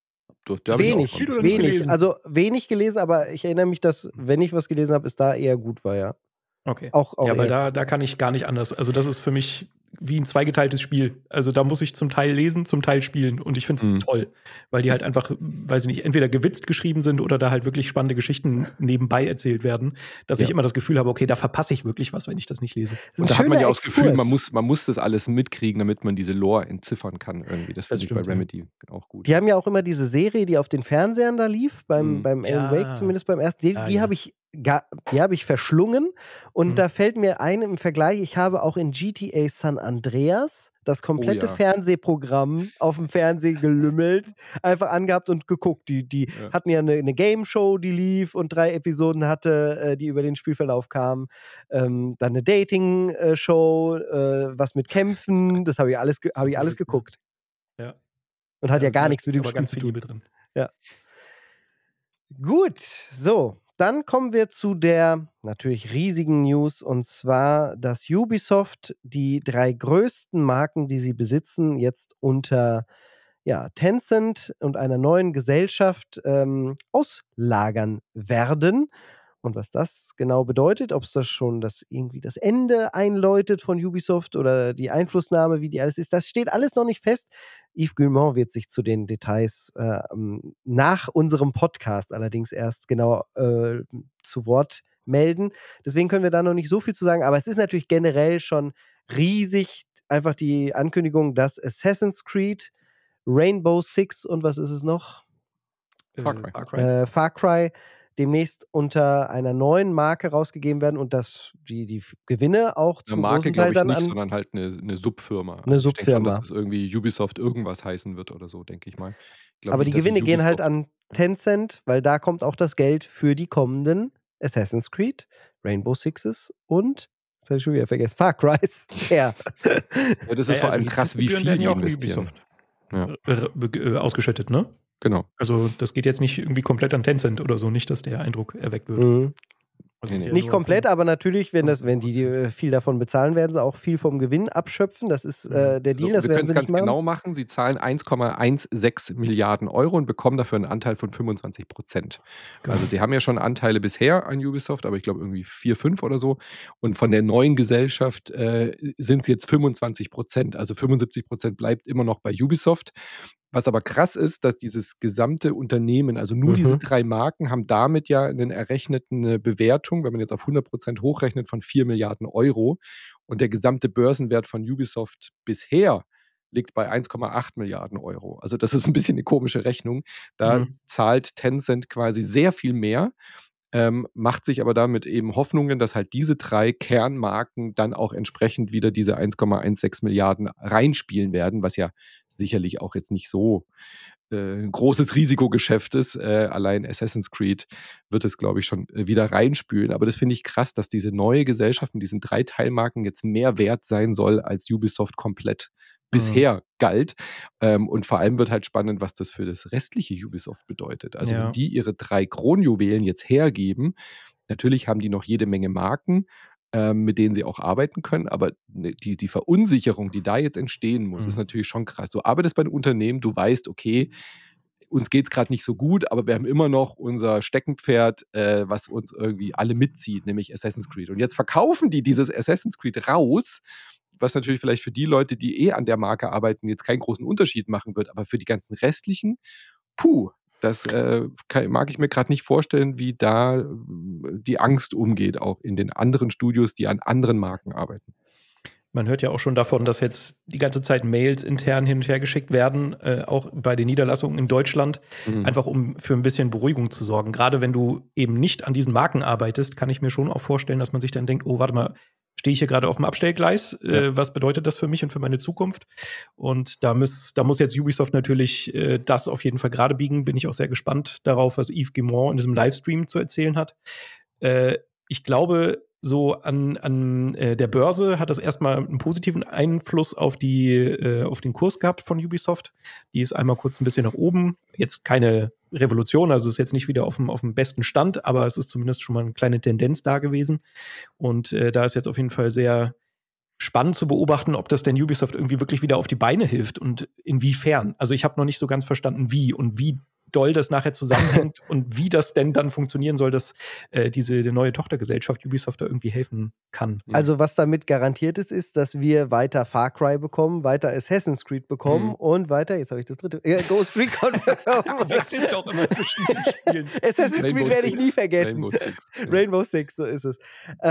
Wenig. Also wenig gelesen, aber ich erinnere mich, dass, wenn ich was gelesen habe, es da eher gut war, ja. Okay. Auch ja, weil da kann ich gar nicht anders. Also das ist für mich wie ein zweigeteiltes Spiel. Also da muss ich zum Teil lesen, zum Teil spielen. Und ich finde es toll, weil die halt einfach, weiß ich nicht, entweder gewitzt geschrieben sind oder da halt wirklich spannende Geschichten nebenbei erzählt werden, dass ich immer das Gefühl habe, okay, da verpasse ich wirklich was, wenn ich das nicht lese. Und da hat man ja auch das Gefühl, man muss das alles mitkriegen, damit man diese Lore entziffern kann irgendwie. Das finde ich bei Remedy auch gut. Die haben ja auch immer diese Serie, die auf den Fernsehern da lief, beim Alan Wake zumindest beim ersten. Die habe ich verschlungen und da fällt mir ein im Vergleich, ich habe auch in GTA San Andreas das komplette Fernsehprogramm auf dem Fernsehen gelümmelt, einfach angehabt und geguckt. Die hatten ja eine Game Show, die lief und 3 Episoden hatte, die über den Spielverlauf kamen. Dann eine Dating Show, was mit Kämpfen, das habe ich alles geguckt. Ja. Und hat ja gar nichts mit dem Spiel zu tun. Liebe drin. Ja. Gut, so, dann kommen wir zu der natürlich riesigen News, und zwar, dass Ubisoft die 3 größten Marken, die sie besitzen, jetzt unter Tencent und einer neuen Gesellschaft auslagern werden. Und was das genau bedeutet, ob es das schon irgendwie das Ende einläutet von Ubisoft oder die Einflussnahme, wie die alles ist, das steht alles noch nicht fest. Yves Guillemot wird sich zu den Details nach unserem Podcast allerdings erst genau zu Wort melden. Deswegen können wir da noch nicht so viel zu sagen, aber es ist natürlich generell schon riesig, einfach die Ankündigung, dass Assassin's Creed, Rainbow Six und was ist es noch? Far Cry demnächst unter einer neuen Marke rausgegeben werden und dass die Gewinne auch zum Marke großen Teil glaube ich dann nicht, an sondern halt eine Subfirma. eine Also, ich denke schon, dass Subfirma. es irgendwie Ubisoft irgendwas heißen wird oder so, denke ich mal. Ich glaube Aber nicht, die dass sie Gewinne gehen halt Ubisoft an Tencent, weil da kommt auch das Geld für die kommenden Assassin's Creed, Rainbow Sixes und, jetzt habe ich schon wieder vergessen, Far Crys her. Ja, das ist vor allem krass, wie Lizenzgebühren viel werden die ja auch an investieren. Ubisoft ausgeschüttet, ne? Genau. Also das geht jetzt nicht irgendwie komplett an Tencent oder so, nicht, dass der Eindruck erweckt wird. Mhm. Also Nee. Nicht komplett, aber natürlich, wenn die viel davon bezahlen, werden sie auch viel vom Gewinn abschöpfen. Das ist der Deal, das wir werden können sie es nicht ganz machen. genau machen. Sie zahlen 1,16 Milliarden Euro und bekommen dafür einen Anteil von 25%. Also sie haben ja schon Anteile bisher an Ubisoft, aber ich glaube irgendwie 4, 5 oder so. Und von der neuen Gesellschaft sind es jetzt 25%. Also 75% bleibt immer noch bei Ubisoft. Was aber krass ist, dass dieses gesamte Unternehmen, also nur diese 3 Marken, haben damit ja eine errechnete Bewertung, wenn man jetzt auf 100% hochrechnet, von 4 Milliarden Euro. Und der gesamte Börsenwert von Ubisoft bisher liegt bei 1,8 Milliarden Euro. Also das ist ein bisschen eine komische Rechnung. Da zahlt Tencent quasi sehr viel mehr, macht sich aber damit eben Hoffnungen, dass halt diese 3 Kernmarken dann auch entsprechend wieder diese 1,16 Milliarden reinspielen werden, was ja sicherlich auch jetzt nicht so ein großes Risikogeschäft ist. Allein Assassin's Creed wird es, glaube ich, schon wieder reinspülen. Aber das finde ich krass, dass diese neue Gesellschaft mit diesen 3 Teilmarken jetzt mehr wert sein soll, als Ubisoft komplett bisher galt. Und vor allem wird halt spannend, was das für das restliche Ubisoft bedeutet. Also wenn die ihre 3 Kronjuwelen jetzt hergeben, natürlich haben die noch jede Menge Marken, mit denen sie auch arbeiten können, aber die Verunsicherung, die da jetzt entstehen muss, ist natürlich schon krass. Du arbeitest bei einem Unternehmen, du weißt, okay, uns geht es gerade nicht so gut, aber wir haben immer noch unser Steckenpferd, was uns irgendwie alle mitzieht, nämlich Assassin's Creed. Und jetzt verkaufen die dieses Assassin's Creed raus, was natürlich vielleicht für die Leute, die an der Marke arbeiten, jetzt keinen großen Unterschied machen wird, aber für die ganzen restlichen, das mag ich mir gerade nicht vorstellen, wie da die Angst umgeht, auch in den anderen Studios, die an anderen Marken arbeiten. Man hört ja auch schon davon, dass jetzt die ganze Zeit Mails intern hin und her geschickt werden, auch bei den Niederlassungen in Deutschland, einfach um für ein bisschen Beruhigung zu sorgen. Gerade wenn du eben nicht an diesen Marken arbeitest, kann ich mir schon auch vorstellen, dass man sich dann denkt, oh, warte mal, stehe ich hier gerade auf dem Abstellgleis? Was bedeutet das für mich und für meine Zukunft? Und da muss jetzt Ubisoft natürlich das auf jeden Fall gerade biegen. Bin ich auch sehr gespannt darauf, was Yves Guillemot in diesem Livestream zu erzählen hat. Ich glaube, so an der Börse hat das erstmal einen positiven Einfluss auf den Kurs gehabt von Ubisoft. Die ist einmal kurz ein bisschen nach oben. Jetzt keine Revolution, also ist jetzt nicht wieder auf dem besten Stand, aber es ist zumindest schon mal eine kleine Tendenz da gewesen. Und da ist jetzt auf jeden Fall sehr spannend zu beobachten, ob das denn Ubisoft irgendwie wirklich wieder auf die Beine hilft und inwiefern. Also ich habe noch nicht so ganz verstanden, wie und wie doll das nachher zusammenhängt und wie das denn dann funktionieren soll, dass diese neue Tochtergesellschaft Ubisoft da irgendwie helfen kann. Also was damit garantiert ist, dass wir weiter Far Cry bekommen, weiter Assassin's Creed bekommen und weiter, jetzt habe ich das dritte, Ghost Recon bekommen. Wechselt doch immer zwischen den Spielen. Assassin's Creed werde ich nie vergessen. Rainbow Six, so ist es.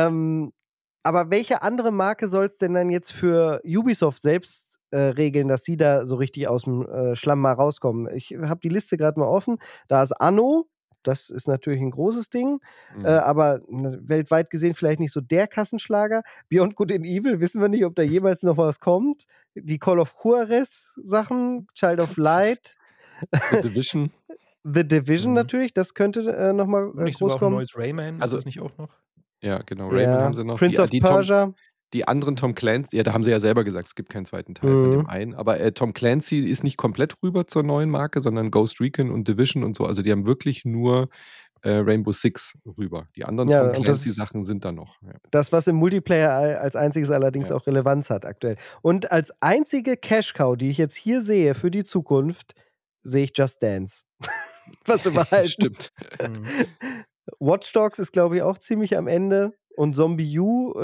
Aber welche andere Marke soll es denn dann jetzt für Ubisoft selbst regeln, dass sie da so richtig aus dem Schlamm mal rauskommen? Ich habe die Liste gerade mal offen. Da ist Anno, das ist natürlich ein großes Ding, aber weltweit gesehen vielleicht nicht so der Kassenschlager. Beyond Good and Evil, wissen wir nicht, ob da jemals noch was kommt. Die Call of Juarez Sachen, Child of Light. The Division. The Division natürlich, das könnte nochmal groß kommen. Ein neues Rayman, also, ist das nicht auch noch? Ja, genau, Rayman haben sie noch. Prince of Persia. Die anderen Tom Clancy, ja, da haben sie ja selber gesagt, es gibt keinen zweiten Teil von dem einen, aber Tom Clancy ist nicht komplett rüber zur neuen Marke, sondern Ghost Recon und Division und so. Also die haben wirklich nur Rainbow Six rüber. Die anderen Ja, Tom und Clancy-Sachen sind da noch. Ja. das, was im Multiplayer als einziges allerdings Ja. auch Relevanz hat aktuell. Und als einzige Cash-Cow, die ich jetzt hier sehe für die Zukunft, sehe ich Just Dance. Was du behalten. Stimmt. Watch Dogs ist, glaube ich, auch ziemlich am Ende. Und Zombie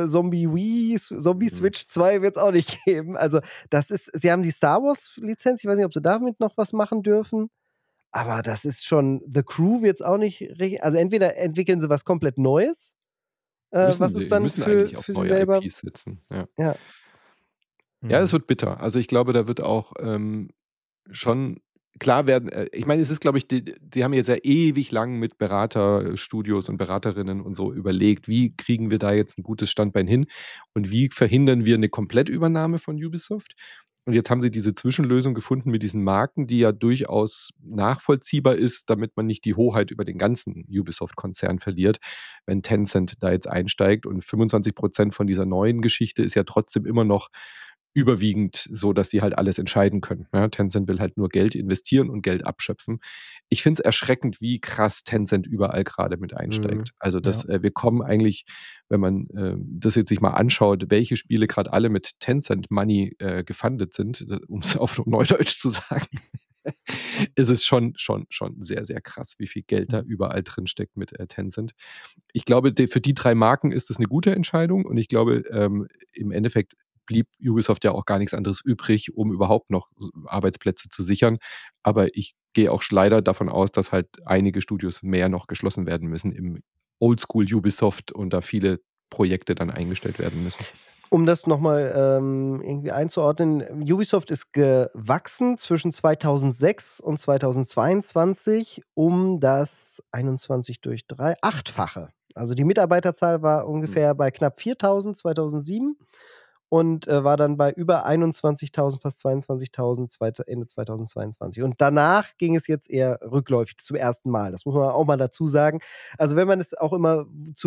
Switch 2 wird es auch nicht geben. Also, sie haben die Star Wars-Lizenz, ich weiß nicht, ob sie damit noch was machen dürfen. Aber das ist schon, The Crew wird es auch nicht richtig. Also, entweder entwickeln sie was komplett Neues, was ist dann müssen für eigentlich auf sie neue selber. IPs setzen. Ja. Ja, es wird bitter. Also ich glaube, da wird auch schon klar werden, ich meine, es ist, glaube ich, die haben jetzt ja ewig lang mit Beraterstudios und Beraterinnen und so überlegt, wie kriegen wir da jetzt ein gutes Standbein hin und wie verhindern wir eine Komplettübernahme von Ubisoft. Und jetzt haben sie diese Zwischenlösung gefunden mit diesen Marken, die ja durchaus nachvollziehbar ist, damit man nicht die Hoheit über den ganzen Ubisoft-Konzern verliert, wenn Tencent da jetzt einsteigt. Und 25% von dieser neuen Geschichte ist ja trotzdem immer noch überwiegend so, dass sie halt alles entscheiden können. Ja, Tencent will halt nur Geld investieren und Geld abschöpfen. Ich finde es erschreckend, wie krass Tencent überall gerade mit einsteigt. Also wir kommen eigentlich, wenn man das jetzt sich mal anschaut, welche Spiele gerade alle mit Tencent Money gefundet sind, um es auf Neudeutsch zu sagen, ist es schon sehr, sehr krass, wie viel Geld da überall drin steckt mit Tencent. Ich glaube, für die 3 Marken ist es eine gute Entscheidung und ich glaube, im Endeffekt blieb Ubisoft ja auch gar nichts anderes übrig, um überhaupt noch Arbeitsplätze zu sichern. Aber ich gehe auch leider davon aus, dass halt einige Studios mehr noch geschlossen werden müssen im Oldschool Ubisoft und da viele Projekte dann eingestellt werden müssen. Um das nochmal irgendwie einzuordnen, Ubisoft ist gewachsen zwischen 2006 und 2022 um das 21 durch 3, 8-fache. Also die Mitarbeiterzahl war ungefähr bei knapp 4.000 2007 und war dann bei über 21.000, fast 22.000 Ende 2022. Und danach ging es jetzt eher rückläufig zum ersten Mal. Das muss man auch mal dazu sagen. Also wenn man es auch immer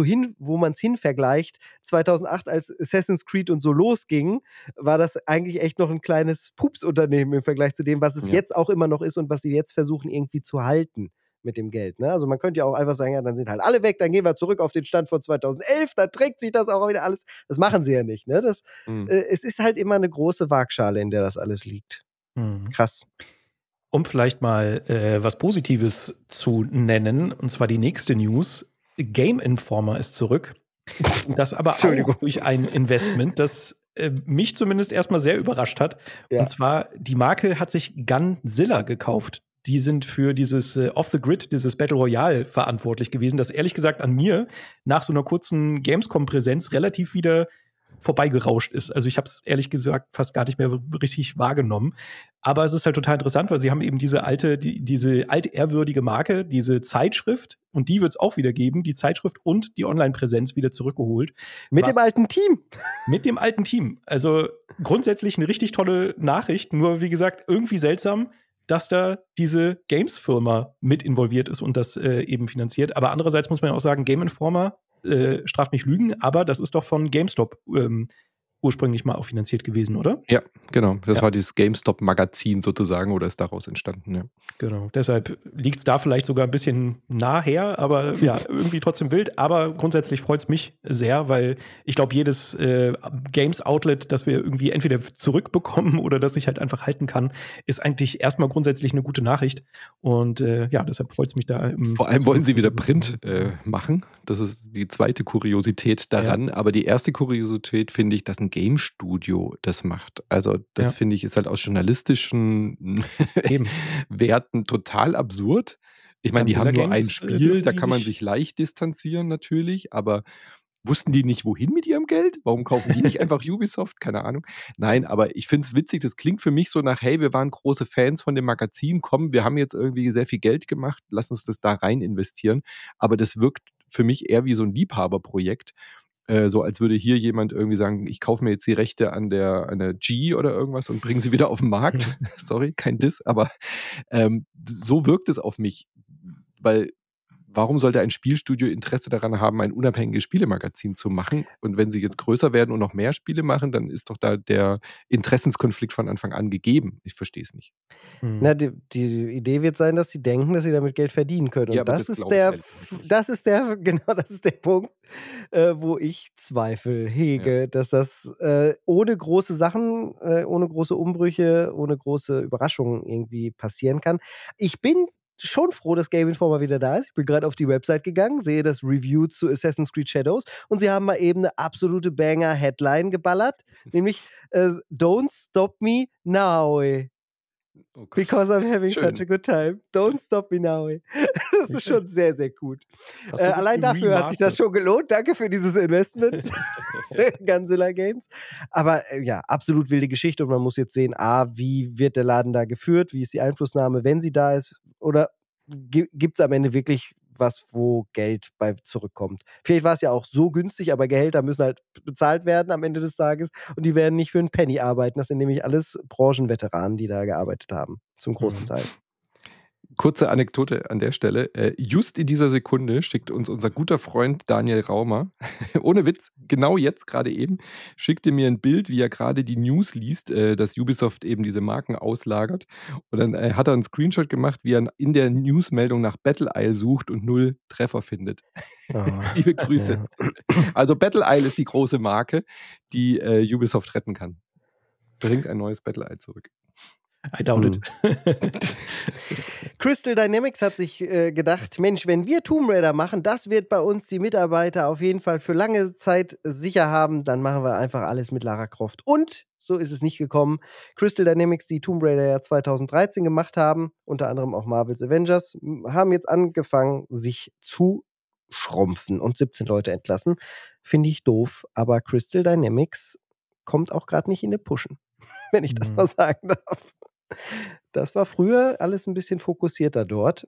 wo man es hin vergleicht, 2008, als Assassin's Creed und so losging, war das eigentlich echt noch ein kleines Pupsunternehmen im Vergleich zu dem, was es jetzt auch immer noch ist und was sie jetzt versuchen irgendwie zu halten mit dem Geld. Ne? Also man könnte ja auch einfach sagen, ja, dann sind halt alle weg, dann gehen wir zurück auf den Stand von 2011, dann trägt sich das auch wieder alles. Das machen sie ja nicht. Ne? Es ist halt immer eine große Waagschale, in der das alles liegt. Krass. Um vielleicht mal was Positives zu nennen, und zwar die nächste News. Game Informer ist zurück. Und das aber auch durch ein Investment, das mich zumindest erstmal sehr überrascht hat. Ja. Und zwar, die Marke hat sich Gunzilla gekauft. Die sind für dieses Off-the-Grid, dieses Battle Royale verantwortlich gewesen, das ehrlich gesagt an mir nach so einer kurzen Gamescom-Präsenz relativ wieder vorbeigerauscht ist. Also ich habe es ehrlich gesagt fast gar nicht mehr richtig wahrgenommen. Aber es ist halt total interessant, weil sie haben eben diese altehrwürdige Marke, diese Zeitschrift, und die wird es auch wieder geben, die Zeitschrift und die Online-Präsenz wieder zurückgeholt. Mit dem alten Team. Mit dem alten Team. Also grundsätzlich eine richtig tolle Nachricht, nur wie gesagt, irgendwie seltsam, dass da diese Games-Firma mit involviert ist und das eben finanziert. Aber andererseits muss man ja auch sagen, Game Informer, straft mich Lügen, aber das ist doch von GameStop ursprünglich mal auch finanziert gewesen, oder? Ja, genau. Das war dieses GameStop-Magazin sozusagen oder ist daraus entstanden, ja. Genau, deshalb liegt es da vielleicht sogar ein bisschen nachher, aber ja, irgendwie trotzdem wild. Aber grundsätzlich freut es mich sehr, weil ich glaube, jedes Games-Outlet, das wir irgendwie entweder zurückbekommen oder das ich halt einfach halten kann, ist eigentlich erstmal grundsätzlich eine gute Nachricht. Und ja, deshalb freut es mich da. Vor allem wollen sie wieder Print machen. Das ist die zweite Kuriosität daran. Ja. Aber die erste Kuriosität finde ich, dass ein Game-Studio das macht. Also das finde ich ist halt aus journalistischen Werten total absurd. Ich meine, die haben nur ein Spiel, da kann man sich leicht distanzieren natürlich, aber wussten die nicht, wohin mit ihrem Geld? Warum kaufen die nicht einfach Ubisoft? Keine Ahnung. Nein, aber ich finde es witzig, das klingt für mich so nach, hey, wir waren große Fans von dem Magazin, komm, wir haben jetzt irgendwie sehr viel Geld gemacht, lass uns das da rein investieren. Aber das wirkt für mich eher wie so ein Liebhaberprojekt. So als würde hier jemand irgendwie sagen, ich kaufe mir jetzt die Rechte an der G oder irgendwas und bringe sie wieder auf den Markt. Sorry, kein Diss, aber so wirkt es auf mich, weil warum sollte ein Spielstudio Interesse daran haben, ein unabhängiges Spielemagazin zu machen? Und wenn sie jetzt größer werden und noch mehr Spiele machen, dann ist doch da der Interessenskonflikt von Anfang an gegeben. Ich verstehe es nicht. Na, die Idee wird sein, dass sie denken, dass sie damit Geld verdienen können. Und Ja, aber das das ist glaube ich der, ehrlich gesagt nicht. das ist der, genau, das ist der Punkt, wo ich Zweifel hege, dass das ohne große Sachen, ohne große Umbrüche, ohne große Überraschungen irgendwie passieren kann. Ich bin schon froh, dass Game Informer wieder da ist. Ich bin gerade auf die Website gegangen, sehe das Review zu Assassin's Creed Shadows und sie haben mal eben eine absolute Banger-Headline geballert, nämlich Don't Stop Me Now. Oh Gott. Because I'm having Schön. such a good time. Don't stop me now. Das ist schon sehr, sehr gut. Hast du Allein dafür hat sich das schon gelohnt. Danke für dieses Investment. Gunzilla Games. Aber ja, absolut wilde Geschichte und man muss jetzt sehen, wie wird der Laden da geführt? Wie ist die Einflussnahme, wenn sie da ist? Oder gibt es am Ende wirklich was, wo Geld bei zurückkommt? Vielleicht war es ja auch so günstig, aber Gehälter müssen halt bezahlt werden am Ende des Tages und die werden nicht für einen Penny arbeiten. Das sind nämlich alles Branchenveteranen, die da gearbeitet haben, zum großen Teil. Kurze Anekdote an der Stelle. Just in dieser Sekunde schickt uns unser guter Freund Daniel Raumer, ohne Witz, genau jetzt, gerade eben, schickte mir ein Bild, wie er gerade die News liest, dass Ubisoft eben diese Marken auslagert. Und dann hat er einen Screenshot gemacht, wie er in der Newsmeldung nach Battle Isle sucht und 0 Treffer findet. Liebe Grüße. Ja. Also Battle Isle ist die große Marke, die Ubisoft retten kann. Bringt ein neues Battle Isle zurück. I doubt it. Crystal Dynamics hat sich gedacht, Mensch, wenn wir Tomb Raider machen, das wird bei uns die Mitarbeiter auf jeden Fall für lange Zeit sicher haben, dann machen wir einfach alles mit Lara Croft. Und so ist es nicht gekommen. Crystal Dynamics, die Tomb Raider ja 2013 gemacht haben, unter anderem auch Marvel's Avengers, haben jetzt angefangen, sich zu schrumpfen und 17 Leute entlassen. Finde ich doof, aber Crystal Dynamics kommt auch gerade nicht in den Pushen, wenn ich das mal sagen darf. Das war früher alles ein bisschen fokussierter dort.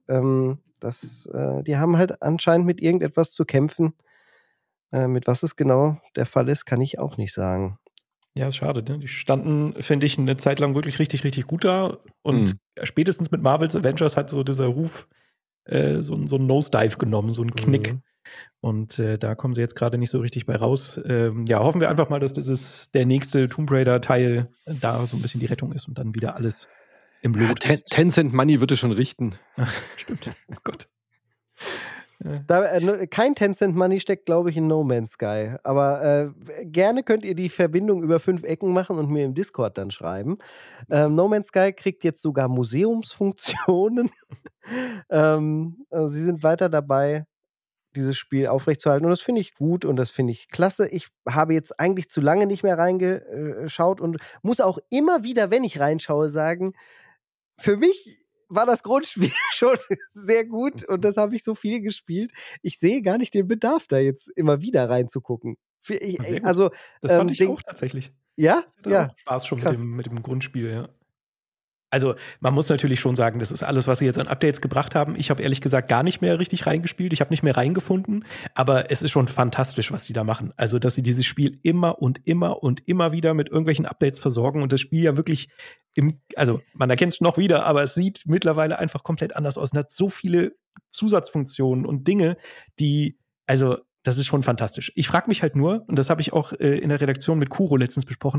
Die haben halt anscheinend mit irgendetwas zu kämpfen. Mit was es genau der Fall ist, kann ich auch nicht sagen. Ja, ist schade. Ne? Die standen, finde ich, eine Zeit lang wirklich richtig, richtig gut da. Und spätestens mit Marvel's Avengers hat so dieser Ruf so einen Nosedive genommen, so einen Knick. Und da kommen sie jetzt gerade nicht so richtig bei raus. Ja, hoffen wir einfach mal, dass der nächste Tomb Raider-Teil da so ein bisschen die Rettung ist und dann wieder alles im Lot ist. Tencent Money wird es schon richten. Ach, stimmt. Oh Gott. Kein Tencent Money steckt, glaube ich, in No Man's Sky. Aber gerne könnt ihr die Verbindung über 5 Ecken machen und mir im Discord dann schreiben. No Man's Sky kriegt jetzt sogar Museumsfunktionen. Sie sind weiter dabei, dieses Spiel aufrechtzuerhalten. Und das finde ich gut und das finde ich klasse. Ich habe jetzt eigentlich zu lange nicht mehr reingeschaut und muss auch immer wieder, wenn ich reinschaue, sagen, für mich war das Grundspiel schon sehr gut und das habe ich so viel gespielt. Ich sehe gar nicht den Bedarf, da jetzt immer wieder reinzugucken. Also, das fand ich auch tatsächlich. Ja? Ich hatte auch Spaß schon mit dem Grundspiel, ja. Also, man muss natürlich schon sagen, das ist alles, was sie jetzt an Updates gebracht haben. Ich habe ehrlich gesagt gar nicht mehr richtig reingespielt. Ich habe nicht mehr reingefunden. Aber es ist schon fantastisch, was die da machen. Also, dass sie dieses Spiel immer und immer und immer wieder mit irgendwelchen Updates versorgen und das Spiel ja wirklich man erkennt es noch wieder, aber es sieht mittlerweile einfach komplett anders aus und hat so viele Zusatzfunktionen und Dinge, das ist schon fantastisch. Ich frage mich halt nur, und das habe ich auch in der Redaktion mit Kuro letztens besprochen,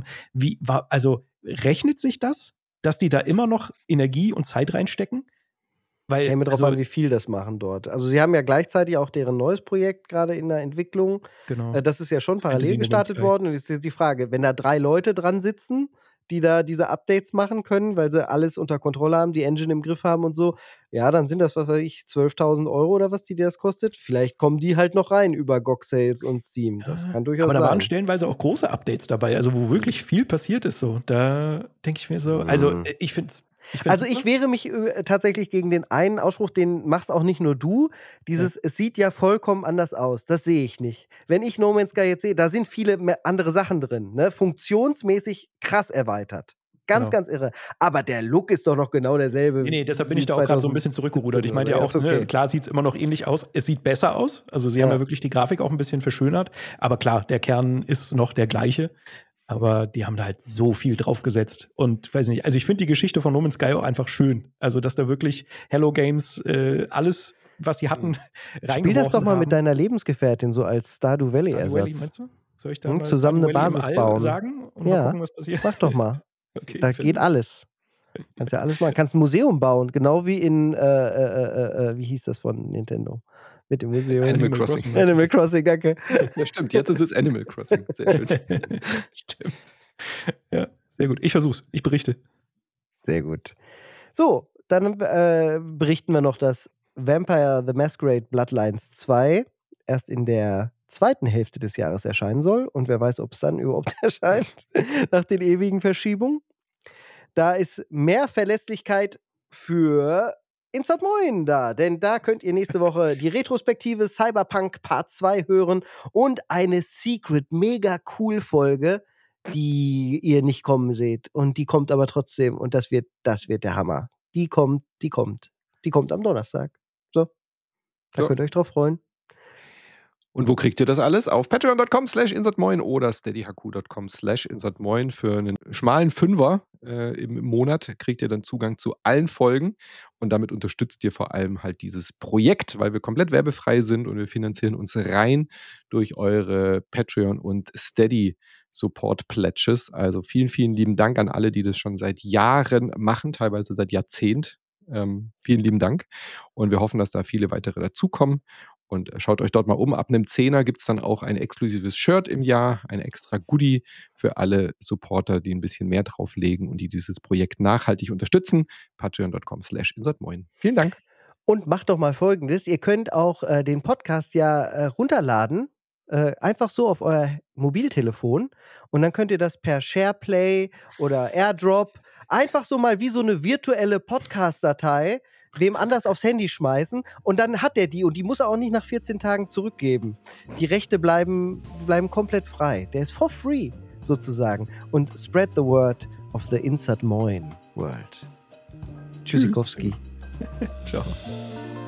rechnet sich das, dass die da immer noch Energie und Zeit reinstecken? Weil, käme drauf an, wie viel das machen dort. Also sie haben ja gleichzeitig auch deren neues Projekt gerade in der Entwicklung. Genau. Das ist ja schon parallel gestartet worden. Und jetzt ist die Frage, wenn da 3 Leute dran sitzen, die da diese Updates machen können, weil sie alles unter Kontrolle haben, die Engine im Griff haben und so, ja, dann sind das, was weiß ich, 12.000 € oder was die das kostet. Vielleicht kommen die halt noch rein über GOG Sales und Steam. Das kann durchaus sein. Aber da waren stellenweise auch große Updates dabei, also wo wirklich viel passiert ist. So. Da denke ich mir so, also ich finde Also ich wehre mich tatsächlich gegen den einen Ausspruch, den machst auch nicht nur du. Es sieht ja vollkommen anders aus. Das sehe ich nicht. Wenn ich No Man's Sky jetzt sehe, da sind viele andere Sachen drin. Ne? Funktionsmäßig krass erweitert. Ganz irre. Aber der Look ist doch noch genau derselbe. Nee, deshalb bin ich da auch gerade so ein bisschen zurückgerudert. Ich meinte ja auch, klar sieht es immer noch ähnlich aus. Es sieht besser aus. Also sie haben ja wirklich die Grafik auch ein bisschen verschönert. Aber klar, der Kern ist noch der gleiche. Aber die haben da halt so viel draufgesetzt. Und weiß nicht, also ich finde die Geschichte von No Man's Sky auch einfach schön. Also, dass da wirklich Hello Games alles was sie hatten, Spiel das doch mal haben. mit deiner Lebensgefährtin, so als Stardew Valley-Ersatz. Stardew Valley, meinst du? Soll ich da mal zusammen eine Stardew Valley Basis im All bauen. sagen und Ja, mal gucken, was passiert? Mach doch mal. Okay, Da geht alles. Kannst ja alles machen. Kannst ein Museum bauen, genau wie in, wie hieß das von Nintendo? Mit dem Museum. Animal Crossing. Animal Crossing, danke. Ja, stimmt. Jetzt ist es Animal Crossing. Sehr schön. Stimmt. Ja, sehr gut. Ich versuch's. Ich berichte. Sehr gut. So, dann berichten wir noch, dass Vampire the Masquerade Bloodlines 2 erst in der zweiten Hälfte des Jahres erscheinen soll. Und wer weiß, ob es dann überhaupt erscheint, nach den ewigen Verschiebungen. Da ist mehr Verlässlichkeit für Insert Moin da, denn da könnt ihr nächste Woche die Retrospektive Cyberpunk Part 2 hören und eine Secret mega cool Folge, die ihr nicht kommen seht und die kommt aber trotzdem und das wird der Hammer. Die kommt am Donnerstag. So. Da könnt ihr euch drauf freuen. Und wo kriegt ihr das alles? Auf patreon.com/insertmoin oder steadyhq.com/insertmoin. Für einen schmalen Fünfer im Monat kriegt ihr dann Zugang zu allen Folgen und damit unterstützt ihr vor allem halt dieses Projekt, weil wir komplett werbefrei sind und wir finanzieren uns rein durch eure Patreon- und Steady-Support-Pledges. Also vielen, vielen lieben Dank an alle, die das schon seit Jahren machen, teilweise seit Jahrzehnten. Vielen lieben Dank und wir hoffen, dass da viele weitere dazukommen. Und schaut euch dort mal um. Ab einem 10er gibt es dann auch ein exklusives Shirt im Jahr, ein extra Goodie für alle Supporter, die ein bisschen mehr drauflegen und die dieses Projekt nachhaltig unterstützen. Patreon.com/insertmoin. Vielen Dank. Und macht doch mal Folgendes. Ihr könnt auch den Podcast ja runterladen. Einfach so auf euer Mobiltelefon. Und dann könnt ihr das per SharePlay oder AirDrop einfach so mal wie so eine virtuelle Podcast-Datei wem anders aufs Handy schmeißen und dann hat er die und die muss er auch nicht nach 14 Tagen zurückgeben. Die Rechte bleiben komplett frei. Der ist for free sozusagen. Und spread the word of the Insert Moin world. Tschüssikowski. Ciao.